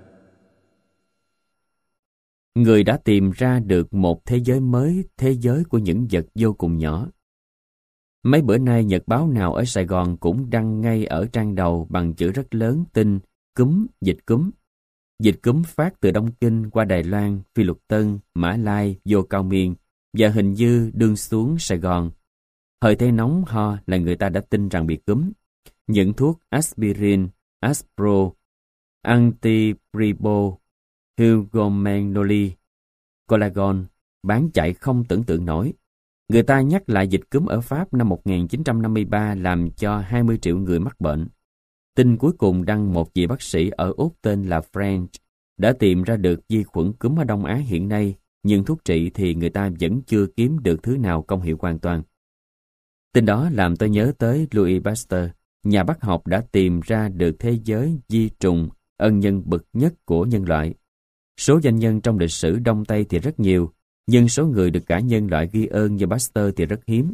người đã tìm ra được một thế giới mới, thế giới của những vật vô cùng nhỏ. Mấy bữa nay nhật báo nào ở Sài Gòn cũng đăng ngay ở trang đầu bằng chữ rất lớn tin cúm, dịch cúm. Dịch cúm phát từ Đông Kinh qua Đài Loan, Phi Luật Tân, Mã Lai, vô Cao Miên và hình như đương xuống Sài Gòn. Hơi thấy nóng ho là người ta đã tin rằng bị cúm. Những thuốc aspirin, aspro, antipribo, hugomenoli, collagon, bán chạy không tưởng tượng nổi. Người ta nhắc lại dịch cúm ở Pháp năm 1953 làm cho 20 triệu người mắc bệnh. Tin cuối cùng đăng một vị bác sĩ ở Úc tên là French đã tìm ra được vi khuẩn cúm ở Đông Á hiện nay, nhưng thuốc trị thì người ta vẫn chưa kiếm được thứ nào công hiệu hoàn toàn. Tin đó làm tôi nhớ tới Louis Pasteur, nhà bác học đã tìm ra được thế giới vi trùng, ân nhân bậc nhất của nhân loại. Số danh nhân trong lịch sử Đông Tây thì rất nhiều, nhưng số người được cả nhân loại ghi ơn như Pasteur thì rất hiếm.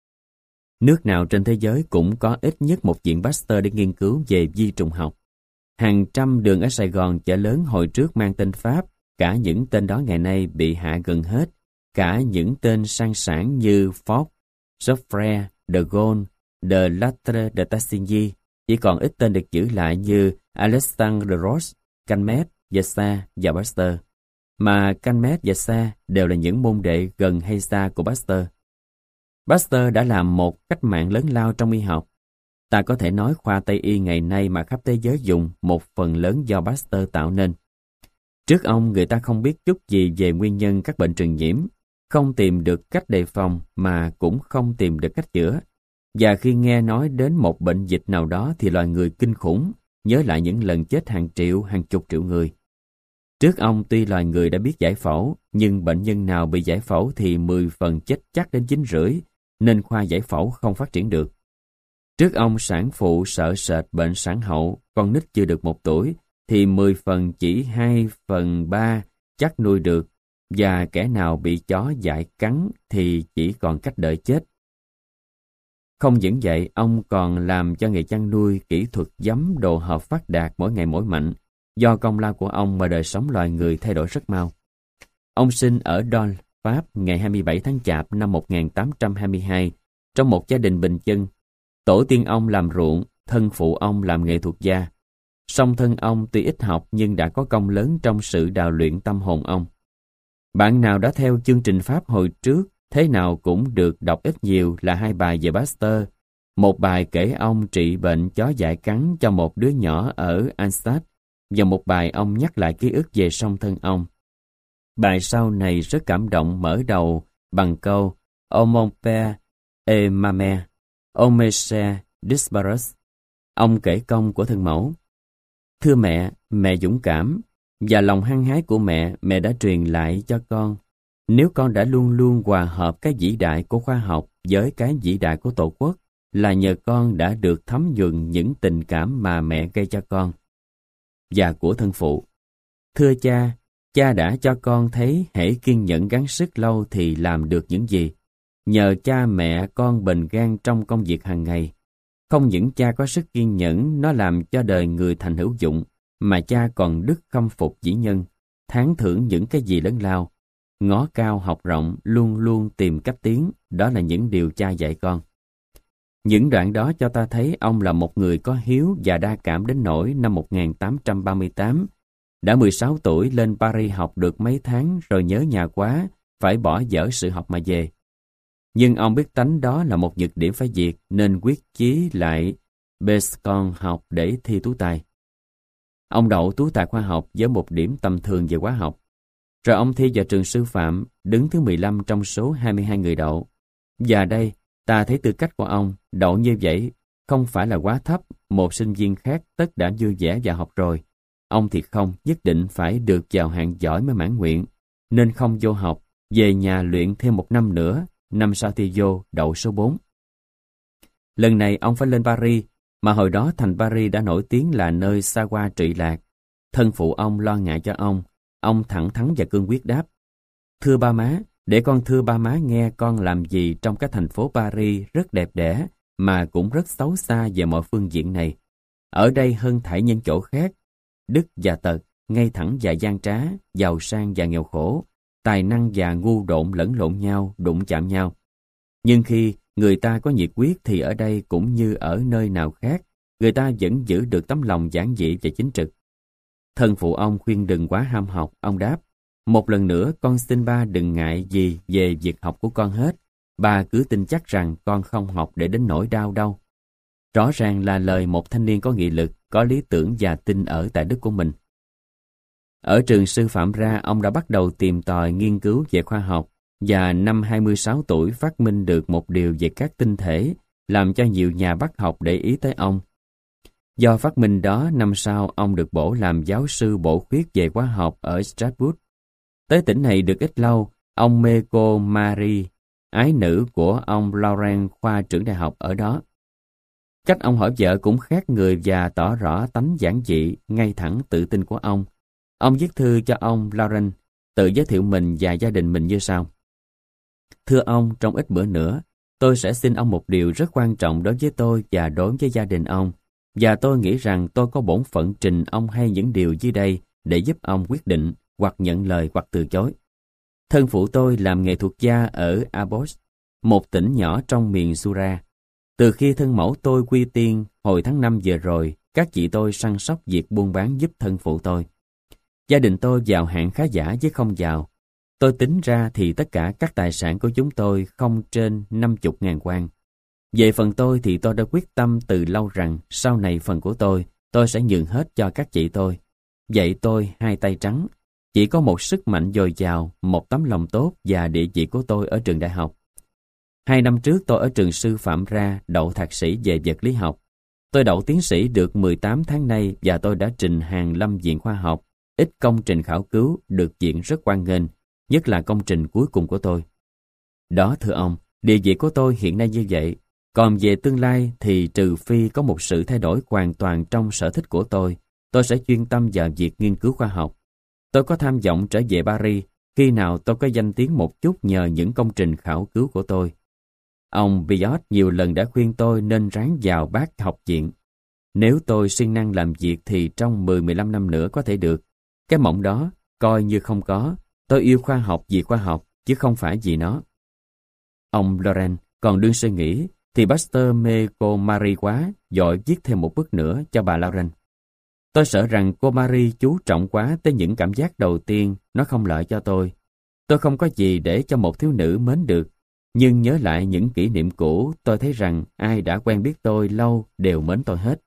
Nước nào trên thế giới cũng có ít nhất một viện Pasteur để nghiên cứu về vi trùng học. Hàng trăm đường ở Sài Gòn chợ lớn hồi trước mang tên Pháp, cả những tên đó ngày nay bị hạ gần hết. Cả những tên sang sản như Fox, Joffre, de Gaulle, de Lattre de Tassigny, chỉ còn ít tên được giữ lại như Alexandre de Roche, Calmet, Jessa và Pasteur. Mà Calmet và Jessa đều là những môn đệ gần hay xa của Pasteur. Pasteur đã làm một cách mạng lớn lao trong y học. Ta có thể nói khoa Tây y ngày nay mà khắp thế giới dùng một phần lớn do Pasteur tạo nên. Trước ông, người ta không biết chút gì về nguyên nhân các bệnh truyền nhiễm, không tìm được cách đề phòng mà cũng không tìm được cách chữa. Và khi nghe nói đến một bệnh dịch nào đó thì loài người kinh khủng, nhớ lại những lần chết hàng triệu, hàng chục triệu người. Trước ông tuy loài người đã biết giải phẫu, nhưng bệnh nhân nào bị giải phẫu thì 10 phần chết chắc đến 9,5, nên khoa giải phẫu không phát triển được. Trước ông sản phụ sợ sệt bệnh sản hậu, con nít chưa được 1 tuổi, thì 10 phần chỉ 2/3 chắc nuôi được, và kẻ nào bị chó dại cắn thì chỉ còn cách đợi chết. Không những vậy, ông còn làm cho nghề chăn nuôi kỹ thuật giấm đồ hộp phát đạt mỗi ngày mỗi mạnh. Do công lao của ông mà đời sống loài người thay đổi rất mau. Ông sinh ở Dole, Pháp ngày 27 tháng Chạp năm 1822 trong một gia đình bình dân. Tổ tiên ông làm ruộng, thân phụ ông làm nghệ thuật gia. Song thân ông tuy ít học nhưng đã có công lớn trong sự đào luyện tâm hồn ông. Bạn nào đã theo chương trình Pháp hồi trước, thế nào cũng được đọc ít nhiều là 2 bài về Pasteur. Một bài kể ông trị bệnh chó dại cắn cho một đứa nhỏ ở Alsace, và một bài ông nhắc lại ký ức về song thân ông. Bài sau này rất cảm động, mở đầu bằng câu "Oh mon père et ma mère, oh mes chers disparus." Ông kể công của thân mẫu. Thưa mẹ, mẹ dũng cảm, và lòng hăng hái của mẹ đã truyền lại cho con. Nếu con đã luôn luôn hòa hợp cái vĩ đại của khoa học với cái vĩ đại của Tổ quốc, là nhờ con đã được thấm nhuần những tình cảm mà mẹ gây cho con. Và của thân phụ. Thưa cha, cha đã cho con thấy hễ kiên nhẫn gắng sức lâu thì làm được những gì. Nhờ cha mẹ con bền gan trong công việc hàng ngày. Không những cha có sức kiên nhẫn nó làm cho đời người thành hữu dụng, mà cha còn đức khâm phục vĩ nhân, thán thưởng những cái gì lớn lao. Ngó cao học rộng, luôn luôn tìm cách tiến, đó là những điều cha dạy con. Những đoạn đó cho ta thấy ông là một người có hiếu và đa cảm đến nỗi năm 1838, đã 16 tuổi lên Paris học được mấy tháng rồi nhớ nhà quá, phải bỏ dở sự học mà về. Nhưng ông biết tánh đó là một nhược điểm phải diệt nên quyết chí lại Bescon học để thi tú tài. Ông đậu tú tài khoa học với một điểm tầm thường về hóa học. Rồi ông thi vào trường sư phạm, đứng thứ 15 trong số 22 người đậu. Và đây, ta thấy tư cách của ông, đậu như vậy, không phải là quá thấp, một sinh viên khác tất đã vui vẻ và học rồi. Ông thì không, nhất định phải được vào hạng giỏi mới mãn nguyện, nên không vô học, về nhà luyện thêm 1 năm nữa, năm sau thì vô, đậu số 4. Lần này ông phải lên Paris, mà hồi đó thành Paris đã nổi tiếng là nơi xa hoa trụy lạc. Thân phụ ông lo ngại cho ông thẳng thắn và cương quyết đáp: Thưa ba má, để con thưa ba má nghe con làm gì trong cái thành phố Paris rất đẹp đẽ, mà cũng rất xấu xa về mọi phương diện này. Ở đây hơn thảy những chỗ khác, đức và tật, ngay thẳng và gian trá, giàu sang và nghèo khổ, tài năng và ngu độn lẫn lộn nhau, đụng chạm nhau. Nhưng khi người ta có nhiệt huyết thì ở đây cũng như ở nơi nào khác, người ta vẫn giữ được tấm lòng giản dị và chính trực. Thân phụ ông khuyên đừng quá ham học, ông đáp: Một lần nữa con xin ba đừng ngại gì về việc học của con hết. Ba cứ tin chắc rằng con không học để đến nỗi đau đâu. Rõ ràng là lời một thanh niên có nghị lực, có lý tưởng và tin ở tại đức của mình. Ở trường sư phạm ra, ông đã bắt đầu tìm tòi nghiên cứu về khoa học và năm 26 tuổi phát minh được một điều về các tinh thể, làm cho nhiều nhà bác học để ý tới ông. Do phát minh đó, năm sau ông được bổ làm giáo sư bổ khuyết về hóa học ở Strasbourg. Tới tỉnh này được ít lâu, ông mê cô Marie, ái nữ của ông Laurent, khoa trưởng đại học ở đó. Cách ông hỏi vợ cũng khác người và tỏ rõ tánh giản dị, ngay thẳng tự tin của ông. Ông viết thư cho ông Laurent, tự giới thiệu mình và gia đình mình như sau. Thưa ông, trong ít bữa nữa, tôi sẽ xin ông một điều rất quan trọng đối với tôi và đối với gia đình ông. Và tôi nghĩ rằng tôi có bổn phận trình ông hay những điều dưới đây để giúp ông quyết định, hoặc nhận lời hoặc từ chối. Thân phụ tôi làm nghệ thuật gia ở Abos, một tỉnh nhỏ trong miền Sura. Từ khi thân mẫu tôi quy tiên hồi tháng 5 vừa rồi, các chị tôi săn sóc việc buôn bán giúp thân phụ tôi. Gia đình tôi giàu hạn khá giả chứ không giàu. Tôi tính ra thì tất cả các tài sản của chúng tôi không trên 50.000 quan. Về phần tôi thì tôi đã quyết tâm từ lâu rằng sau này phần của tôi sẽ nhường hết cho các chị tôi. Vậy tôi hai tay trắng, chỉ có một sức mạnh dồi dào, một tấm lòng tốt và địa vị của tôi ở trường đại học. 2 năm trước tôi ở trường sư phạm ra đậu thạc sĩ về vật lý học. Tôi đậu tiến sĩ được 18 tháng nay và tôi đã trình Hàn Lâm Viện Khoa học. Ít công trình khảo cứu được viện rất hoan nghênh, nhất là công trình cuối cùng của tôi. Đó thưa ông, địa vị của tôi hiện nay như vậy. Còn về tương lai thì trừ phi có một sự thay đổi hoàn toàn trong sở thích của tôi sẽ chuyên tâm vào việc nghiên cứu khoa học. Tôi có tham vọng trở về Paris khi nào tôi có danh tiếng một chút nhờ những công trình khảo cứu của tôi. Ông Biot nhiều lần đã khuyên tôi nên ráng vào bác học viện. Nếu tôi siêng năng làm việc thì trong 10-15 năm nữa có thể được. Cái mộng đó, coi như không có. Tôi yêu khoa học vì khoa học, chứ không phải vì nó. Ông Laurent còn đương suy nghĩ, thì Pasteur mê cô Marie quá, vội viết thêm một bức nữa cho bà Laurent. Tôi sợ rằng cô Marie chú trọng quá tới những cảm giác đầu tiên, nó không lợi cho tôi. Tôi không có gì để cho một thiếu nữ mến được. Nhưng nhớ lại những kỷ niệm cũ, tôi thấy rằng ai đã quen biết tôi lâu đều mến tôi hết.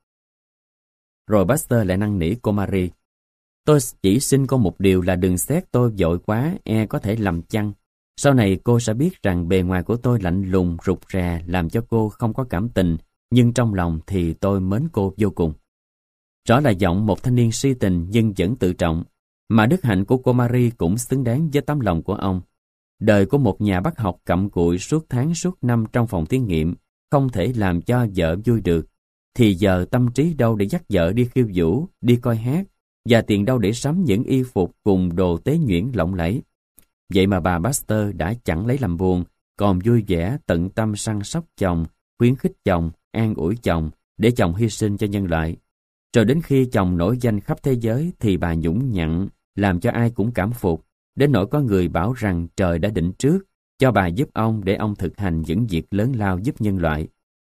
Rồi Pasteur lại năn nỉ cô Marie. Tôi chỉ xin cô một điều là đừng xét tôi vội quá, có thể lầm chăng. Sau này cô sẽ biết rằng bề ngoài của tôi lạnh lùng, rụt rè, làm cho cô không có cảm tình, nhưng trong lòng thì tôi mến cô vô cùng. Rõ là giọng một thanh niên si tình nhưng vẫn tự trọng, mà đức hạnh của cô Marie cũng xứng đáng với tấm lòng của ông. Đời của một nhà bác học cặm cụi suốt tháng suốt năm trong phòng thí nghiệm không thể làm cho vợ vui được, thì giờ tâm trí đâu để dắt vợ đi khiêu vũ, đi coi hát, và tiền đâu để sắm những y phục cùng đồ tế nhuyễn lộng lẫy. Vậy mà bà Pasteur đã chẳng lấy làm buồn, còn vui vẻ tận tâm săn sóc chồng, khuyến khích chồng, an ủi chồng, để chồng hy sinh cho nhân loại. Rồi đến khi chồng nổi danh khắp thế giới thì bà nhũng nhặn, làm cho ai cũng cảm phục, đến nỗi có người bảo rằng trời đã định trước, cho bà giúp ông để ông thực hành những việc lớn lao giúp nhân loại.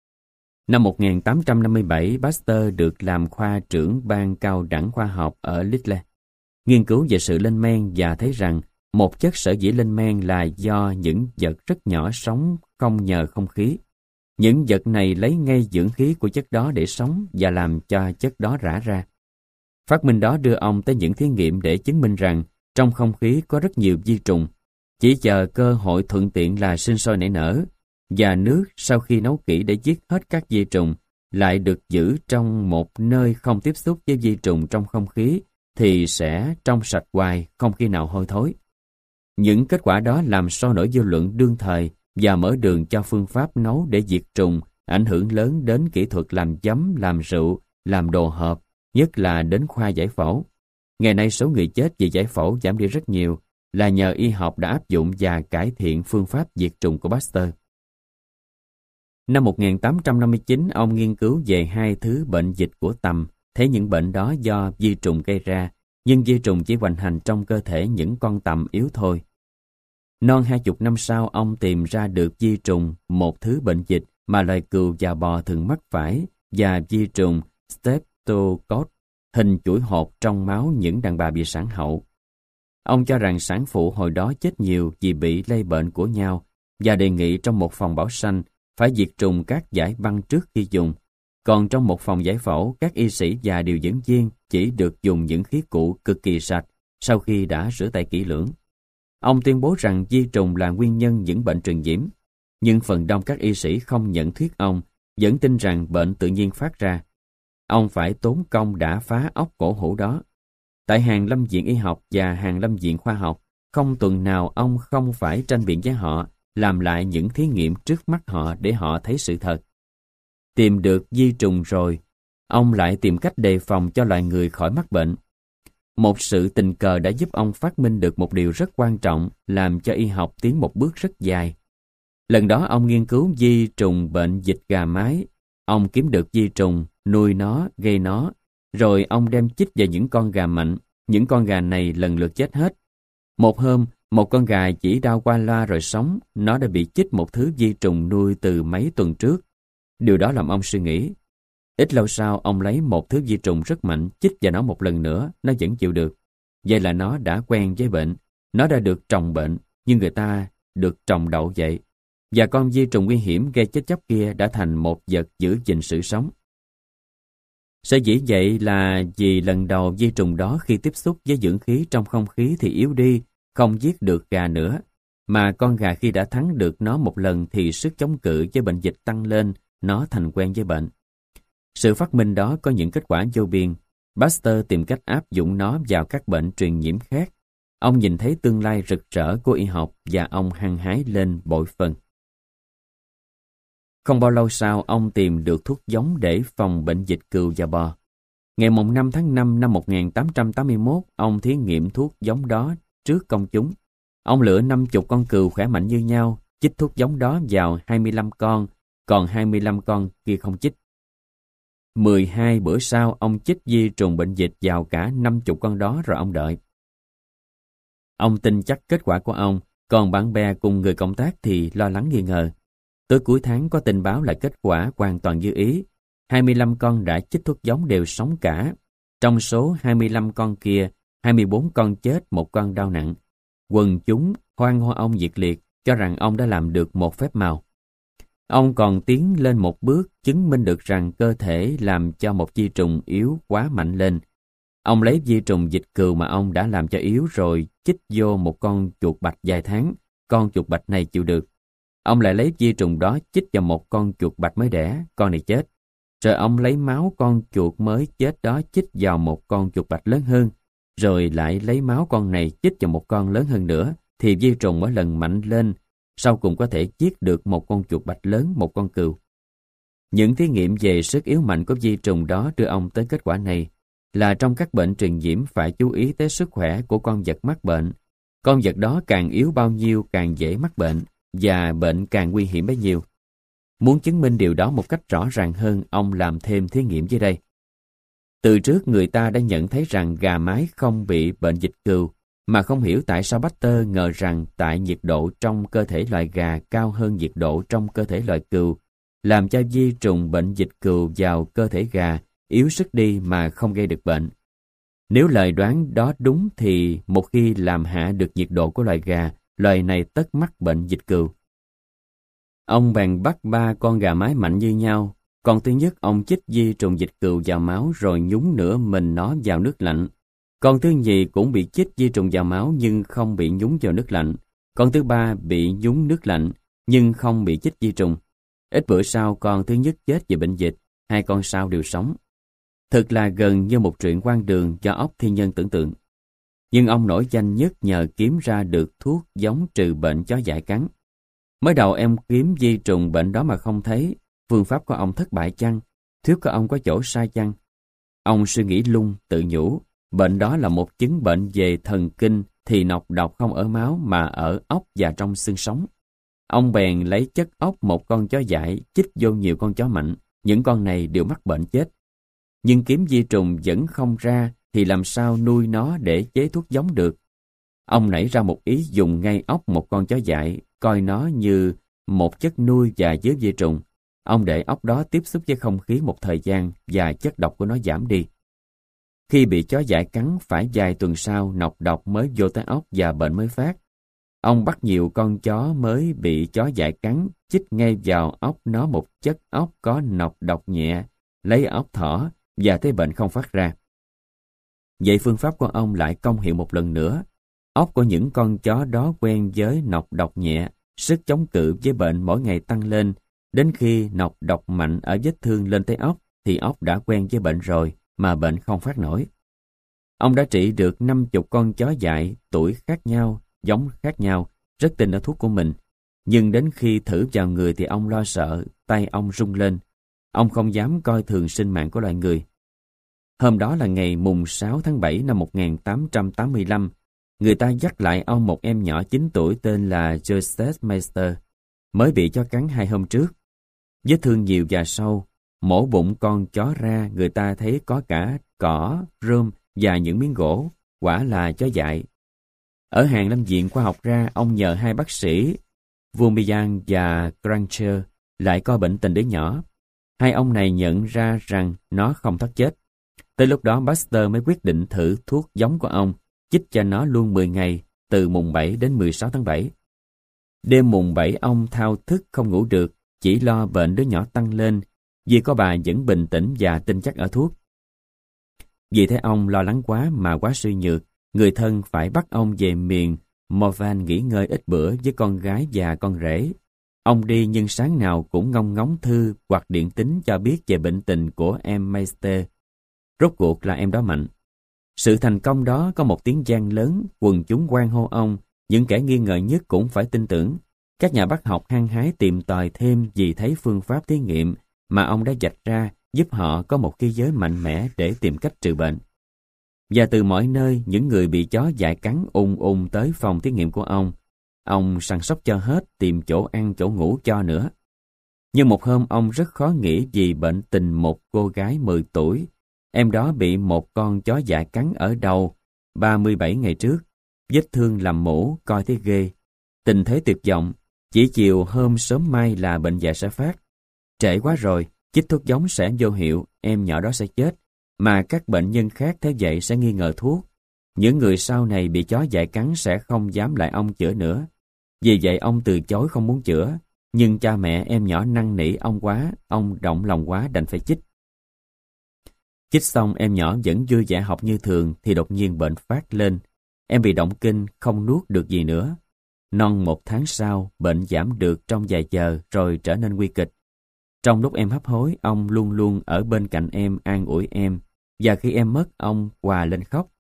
Năm 1857, Pasteur được làm khoa trưởng ban cao đẳng khoa học ở Lille, nghiên cứu về sự lên men và thấy rằng một chất sở dĩ lên men là do những vật rất nhỏ sống không nhờ không khí. Những vật này lấy ngay dưỡng khí của chất đó để sống và làm cho chất đó rã ra. Phát minh đó đưa ông tới những thí nghiệm để chứng minh rằng trong không khí có rất nhiều vi trùng, chỉ chờ cơ hội thuận tiện là sinh sôi nảy nở, và nước sau khi nấu kỹ để giết hết các vi trùng lại được giữ trong một nơi không tiếp xúc với vi trùng trong không khí thì sẽ trong sạch hoài, không khi nào hôi thối. Những kết quả đó làm sôi nổi dư luận đương thời và mở đường cho phương pháp nấu để diệt trùng, ảnh hưởng lớn đến kỹ thuật làm giấm, làm rượu, làm đồ hộp, nhất là đến khoa giải phẫu. Ngày nay số người chết vì giải phẫu giảm đi rất nhiều, là nhờ y học đã áp dụng và cải thiện phương pháp diệt trùng của Pasteur. Năm 1859, ông nghiên cứu về 2 thứ bệnh dịch của tầm, thấy những bệnh đó do vi trùng gây ra, nhưng vi trùng chỉ hoành hành trong cơ thể những con tầm yếu thôi. Non 20 năm sau, ông tìm ra được vi trùng, một thứ bệnh dịch mà loài cừu và bò thường mắc phải, và vi trùng Streptococcus, hình chuỗi hột trong máu những đàn bà bị sản hậu. Ông cho rằng sản phụ hồi đó chết nhiều vì bị lây bệnh của nhau, và đề nghị trong một phòng bảo sanh phải diệt trùng các giải băng trước khi dùng. Còn trong một phòng giải phẫu, các y sĩ và điều dưỡng viên chỉ được dùng những khí cụ cực kỳ sạch sau khi đã rửa tay kỹ lưỡng. Ông tuyên bố rằng vi trùng là nguyên nhân những bệnh truyền nhiễm, nhưng phần đông các y sĩ không nhận thuyết ông, vẫn tin rằng bệnh tự nhiên phát ra. Ông phải tốn công đã phá óc cổ hủ đó. Tại hàng lâm viện y học và hàng lâm viện khoa học, không tuần nào ông không phải tranh biện với họ, làm lại những thí nghiệm trước mắt họ để họ thấy sự thật. Tìm được vi trùng rồi, ông lại tìm cách đề phòng cho loài người khỏi mắc bệnh. Một sự tình cờ đã giúp ông phát minh được một điều rất quan trọng, làm cho y học tiến một bước rất dài. Lần đó ông nghiên cứu vi trùng bệnh dịch gà mái. Ông kiếm được vi trùng, nuôi nó, gây nó, rồi ông đem chích vào những con gà mạnh. Những con gà này lần lượt chết hết. Một hôm, một con gà chỉ đau qua loa rồi sống, nó đã bị chích một thứ vi trùng nuôi từ mấy tuần trước. Điều đó làm ông suy nghĩ. Ít lâu sau, ông lấy một thứ vi trùng rất mạnh, chích vào nó một lần nữa, nó vẫn chịu được. Vậy là nó đã quen với bệnh. Nó đã được trồng bệnh, nhưng người ta được trồng đậu vậy. Và con vi trùng nguy hiểm gây chết chóc kia đã thành một vật giữ gìn sự sống. Sở dĩ vậy là vì lần đầu vi trùng đó khi tiếp xúc với dưỡng khí trong không khí thì yếu đi, không giết được gà nữa. Mà con gà khi đã thắng được nó một lần thì sức chống cự với bệnh dịch tăng lên, nó thành quen với bệnh. Sự phát minh đó có những kết quả vô biên. Pasteur tìm cách áp dụng nó vào các bệnh truyền nhiễm khác. Ông nhìn thấy tương lai rực rỡ của y học và ông hăng hái lên bội phần. Không bao lâu sau, ông tìm được thuốc giống để phòng bệnh dịch cừu và bò. Ngày 5 tháng 5 năm 1881, ông thí nghiệm thuốc giống đó trước công chúng. Ông lựa 50 con cừu khỏe mạnh như nhau, chích thuốc giống đó vào 25 con, còn 25 con kia không chích. 12 bữa sau, ông chích vi trùng bệnh dịch vào cả 50 con đó rồi ông đợi. Ông tin chắc kết quả của ông, còn bạn bè cùng người cộng tác thì lo lắng nghi ngờ. Tới cuối tháng có tin báo lại kết quả hoàn toàn như ý. 25 con đã chích thuốc giống đều sống cả. Trong số 25 con kia, 24 con chết, một con đau nặng. Quần chúng hoan hô ông nhiệt liệt, cho rằng ông đã làm được một phép màu. Ông còn tiến lên một bước, chứng minh được rằng cơ thể làm cho một vi trùng yếu quá mạnh lên. Ông lấy vi trùng dịch cừu mà ông đã làm cho yếu rồi chích vô một con chuột bạch vài tháng. Con chuột bạch này chịu được. Ông lại lấy vi trùng đó chích vào một con chuột bạch mới đẻ, con này chết. Rồi ông lấy máu con chuột mới chết đó chích vào một con chuột bạch lớn hơn. Rồi lại lấy máu con này chích vào một con lớn hơn nữa, thì vi trùng mỗi lần mạnh lên, sau cùng có thể giết được một con chuột bạch lớn, một con cừu. Những thí nghiệm về sức yếu mạnh của vi trùng đó đưa ông tới kết quả này, là trong các bệnh truyền nhiễm phải chú ý tới sức khỏe của con vật mắc bệnh. Con vật đó càng yếu bao nhiêu càng dễ mắc bệnh, và bệnh càng nguy hiểm bấy nhiêu. Muốn chứng minh điều đó một cách rõ ràng hơn, ông làm thêm thí nghiệm dưới đây. Từ trước người ta đã nhận thấy rằng gà mái không bị bệnh dịch cừu, mà không hiểu tại sao Pasteur ngờ rằng tại nhiệt độ trong cơ thể loài gà cao hơn nhiệt độ trong cơ thể loài cừu, làm cho vi trùng bệnh dịch cừu vào cơ thể gà yếu sức đi mà không gây được bệnh. Nếu lời đoán đó đúng thì một khi làm hạ được nhiệt độ của loài gà, loài này tất mắc bệnh dịch cừu. Ông bèn bắt 3 con gà mái mạnh như nhau. Con thứ nhất ông chích vi trùng dịch cừu vào máu rồi nhúng nửa mình nó vào nước lạnh. Con thứ nhì cũng bị chích vi trùng vào máu nhưng không bị nhúng vào nước lạnh. Con thứ ba bị nhúng nước lạnh nhưng không bị chích vi trùng. Ít bữa sau con thứ nhất chết vì bệnh dịch, 2 con sau đều sống. Thật là gần như một truyện hoang đường do óc thiên nhân tưởng tượng. Nhưng ông nổi danh nhất nhờ kiếm ra được thuốc giống trừ bệnh chó dại cắn. Mới đầu em kiếm vi trùng bệnh đó mà không thấy, phương pháp của ông thất bại chăng? Thuyết của ông có chỗ sai chăng? Ông suy nghĩ lung, tự nhủ, bệnh đó là một chứng bệnh về thần kinh thì nọc độc không ở máu mà ở óc và trong xương sống. Ông bèn lấy chất óc một con chó dại chích vô nhiều con chó mạnh, những con này đều mắc bệnh chết. Nhưng kiếm vi trùng vẫn không ra thì làm sao nuôi nó để chế thuốc giống được? Ông nảy ra một ý dùng ngay óc một con chó dại, coi nó như một chất nuôi và chứa vi trùng. Ông để óc đó tiếp xúc với không khí một thời gian và chất độc của nó giảm đi. Khi bị chó dại cắn phải vài tuần sau nọc độc mới vô tới óc và bệnh mới phát. Ông bắt nhiều con chó mới bị chó dại cắn, chích ngay vào óc nó một chất óc có nọc độc nhẹ, lấy óc thỏ và thấy bệnh không phát ra. Vậy phương pháp của ông lại công hiệu một lần nữa. Óc của những con chó đó quen với nọc độc nhẹ, sức chống cự với bệnh mỗi ngày tăng lên. Đến khi nọc độc mạnh ở vết thương lên tới óc, thì óc đã quen với bệnh rồi, mà bệnh không phát nổi. Ông đã trị được 50 con chó dại, tuổi khác nhau, giống khác nhau, rất tin ở thuốc của mình. Nhưng đến khi thử vào người thì ông lo sợ, tay ông rung lên. Ông không dám coi thường sinh mạng của loài người. Hôm đó là ngày mùng 6 tháng 7 năm 1885. Người ta dắt lại ông một em nhỏ 9 tuổi tên là Joseph Meister, mới bị chó cắn 2 hôm trước. Vết thương nhiều và sâu, mổ bụng con chó ra, người ta thấy có cả cỏ, rơm và những miếng gỗ, quả là chó dại. Ở hàng lâm viện khoa học ra, ông nhờ 2 bác sĩ, Vumian và Granger, lại coi bệnh tình đứa nhỏ. 2 ông này nhận ra rằng nó không thoát chết. Tới lúc đó Baxter mới quyết định thử thuốc giống của ông, chích cho nó luôn 10 ngày, từ mùng 7 đến 16 tháng 7. Đêm mùng 7 ông thao thức không ngủ được, chỉ lo bệnh đứa nhỏ tăng lên, vì có bà vẫn bình tĩnh và tin chắc ở thuốc. Vì thế ông lo lắng quá mà quá suy nhược, người thân phải bắt ông về miền Morvan nghỉ ngơi ít bữa với con gái và con rể. Ông đi nhưng sáng nào cũng ngông ngóng thư hoặc điện tín cho biết về bệnh tình của em Meister. Rốt cuộc là em đó mạnh. Sự thành công đó có một tiếng vang lớn, quần chúng hoan hô ông, những kẻ nghi ngờ nhất cũng phải tin tưởng. Các nhà bác học hăng hái tìm tòi thêm vì thấy phương pháp thí nghiệm mà ông đã vạch ra giúp họ có một khí giới mạnh mẽ để tìm cách trừ bệnh. Và từ mọi nơi, những người bị chó dại cắn ùn tới phòng thí nghiệm của ông. Ông săn sóc cho hết, tìm chỗ ăn chỗ ngủ cho nữa. Nhưng một hôm ông rất khó nghĩ vì bệnh tình một cô gái 10 tuổi. Em đó bị một con chó dại cắn ở đầu 37 ngày trước. Vết thương làm mũ, coi thấy ghê. Tình thế tuyệt vọng, chỉ chiều hôm sớm mai là bệnh dại sẽ phát. Trễ quá rồi, chích thuốc giống sẽ vô hiệu, em nhỏ đó sẽ chết. Mà các bệnh nhân khác thế vậy sẽ nghi ngờ thuốc. Những người sau này bị chó dại cắn sẽ không dám lại ông chữa nữa. Vì vậy ông từ chối không muốn chữa. Nhưng cha mẹ em nhỏ năn nỉ ông quá, ông động lòng quá đành phải chích. Chích xong em nhỏ vẫn vui vẻ học như thường thì đột nhiên bệnh phát lên. Em bị động kinh, không nuốt được gì nữa. Non 1 tháng sau, bệnh giảm được trong vài giờ rồi trở nên nguy kịch. Trong lúc em hấp hối, ông luôn luôn ở bên cạnh em an ủi em. Và khi em mất, ông òa lên khóc.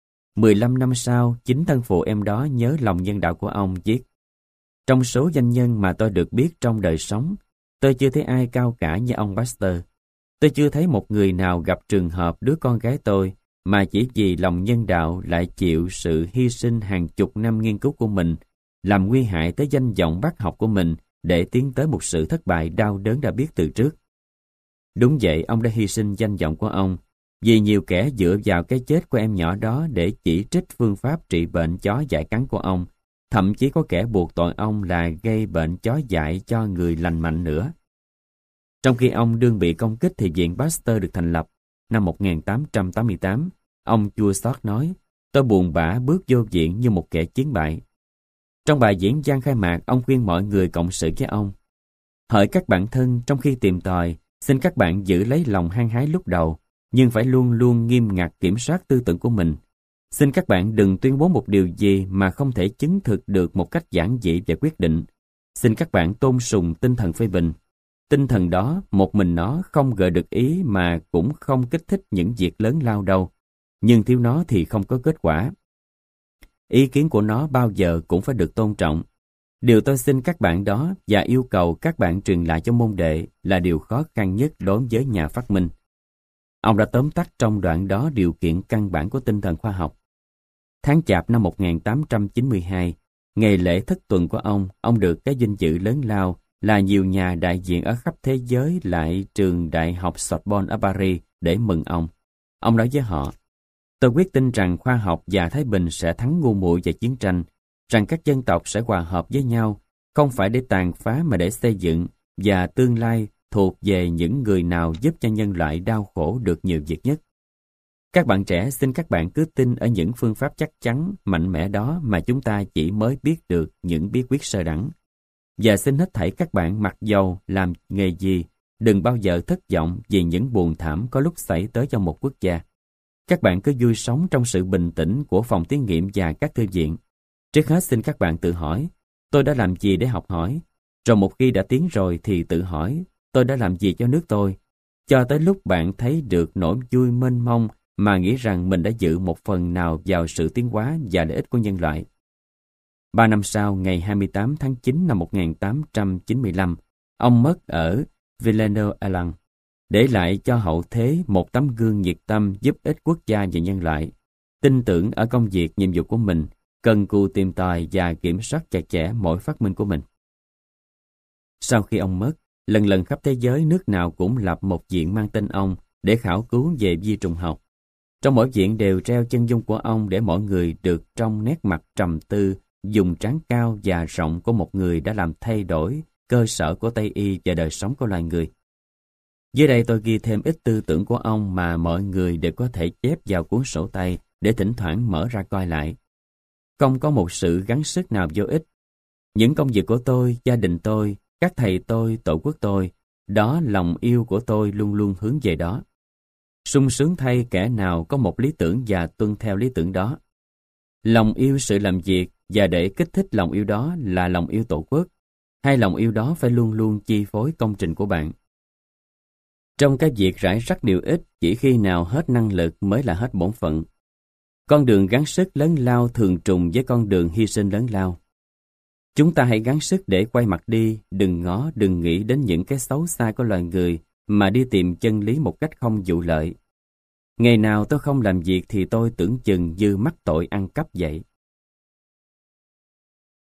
15 năm sau, chính thân phụ em đó nhớ lòng nhân đạo của ông viết: trong số danh nhân mà tôi được biết trong đời sống, tôi chưa thấy ai cao cả như ông Baxter. Tôi chưa thấy một người nào gặp trường hợp đứa con gái tôi mà chỉ vì lòng nhân đạo lại chịu sự hy sinh hàng chục năm nghiên cứu của mình, làm nguy hại tới danh vọng bác học của mình để tiến tới một sự thất bại đau đớn đã biết từ trước. Đúng vậy, ông đã hy sinh danh vọng của ông, vì nhiều kẻ dựa vào cái chết của em nhỏ đó để chỉ trích phương pháp trị bệnh chó dại cắn của ông. Thậm chí có kẻ buộc tội ông là gây bệnh chó dại cho người lành mạnh nữa. Trong khi ông đương bị công kích thì Viện Pasteur được thành lập. Năm 1888, ông Chua nói, tôi buồn bã bước vô viện như một kẻ chiến bại. Trong bài diễn văn khai mạc, ông khuyên mọi người cộng sự với ông. Hỡi các bạn thân, trong khi tìm tòi, xin các bạn giữ lấy lòng hăng hái lúc đầu, nhưng phải luôn luôn nghiêm ngặt kiểm soát tư tưởng của mình. Xin các bạn đừng tuyên bố một điều gì mà không thể chứng thực được một cách giản dị và quyết định. Xin các bạn tôn sùng tinh thần phê bình. Tinh thần đó, một mình nó không gợi được ý mà cũng không kích thích những việc lớn lao đâu. Nhưng thiếu nó thì không có kết quả. Ý kiến của nó bao giờ cũng phải được tôn trọng. Điều tôi xin các bạn đó và yêu cầu các bạn truyền lại cho môn đệ là điều khó khăn nhất đối với nhà phát minh. Ông đã tóm tắt trong đoạn đó điều kiện căn bản của tinh thần khoa học. Tháng Chạp năm 1892, ngày lễ thất tuần của ông được cái vinh dự lớn lao là nhiều nhà đại diện ở khắp thế giới lại trường đại học Sorbonne ở Paris để mừng ông. Ông nói với họ, tôi quyết tin rằng khoa học và thái bình sẽ thắng ngu muội và chiến tranh, rằng các dân tộc sẽ hòa hợp với nhau, không phải để tàn phá mà để xây dựng, và tương lai thuộc về những người nào giúp cho nhân loại đau khổ được nhiều việc nhất. Các bạn trẻ, xin các bạn cứ tin ở những phương pháp chắc chắn, mạnh mẽ đó mà chúng ta chỉ mới biết được những bí quyết sơ đẳng. Và xin hết thảy các bạn mặc dầu làm nghề gì, đừng bao giờ thất vọng vì những buồn thảm có lúc xảy tới cho một quốc gia. Các bạn cứ vui sống trong sự bình tĩnh của phòng thí nghiệm và các thư viện. Trước hết xin các bạn tự hỏi, tôi đã làm gì để học hỏi? Rồi một khi đã tiến rồi thì tự hỏi, tôi đã làm gì cho nước tôi? Cho tới lúc bạn thấy được nỗi vui mênh mông mà nghĩ rằng mình đã dự một phần nào vào sự tiến hóa và lợi ích của nhân loại. 3 năm sau, ngày 28 tháng 9 năm 1895, ông mất ở Villeneuve-Alan, để lại cho hậu thế một tấm gương nhiệt tâm giúp ích quốc gia và nhân loại, tin tưởng ở công việc nhiệm vụ của mình, cần cù tìm tòi và kiểm soát chặt chẽ mỗi phát minh của mình. Sau khi ông mất, lần lần khắp thế giới nước nào cũng lập một viện mang tên ông để khảo cứu về vi trùng học. Trong mỗi viện đều treo chân dung của ông để mọi người được trong nét mặt trầm tư, dùng trán cao và rộng của một người đã làm thay đổi cơ sở của Tây y và đời sống của loài người. Dưới đây tôi ghi thêm ít tư tưởng của ông mà mọi người đều có thể chép vào cuốn sổ tay để thỉnh thoảng mở ra coi lại. Không có một sự gắng sức nào vô ích. Những công việc của tôi, gia đình tôi, các thầy tôi, tổ quốc tôi, đó lòng yêu của tôi luôn luôn hướng về đó. Sung sướng thay kẻ nào có một lý tưởng và tuân theo lý tưởng đó. Lòng yêu sự làm việc và để kích thích lòng yêu đó là lòng yêu tổ quốc, hay lòng yêu đó phải luôn luôn chi phối công trình của bạn. Trong cái việc rải rác điều ích, chỉ khi nào hết năng lực mới là hết bổn phận. Con đường gắng sức lớn lao thường trùng với con đường hy sinh lớn lao. Chúng ta hãy gắng sức để quay mặt đi, đừng ngó, đừng nghĩ đến những cái xấu xa của loài người, mà đi tìm chân lý một cách không vụ lợi. Ngày nào tôi không làm việc thì tôi tưởng chừng như mắc tội ăn cắp vậy.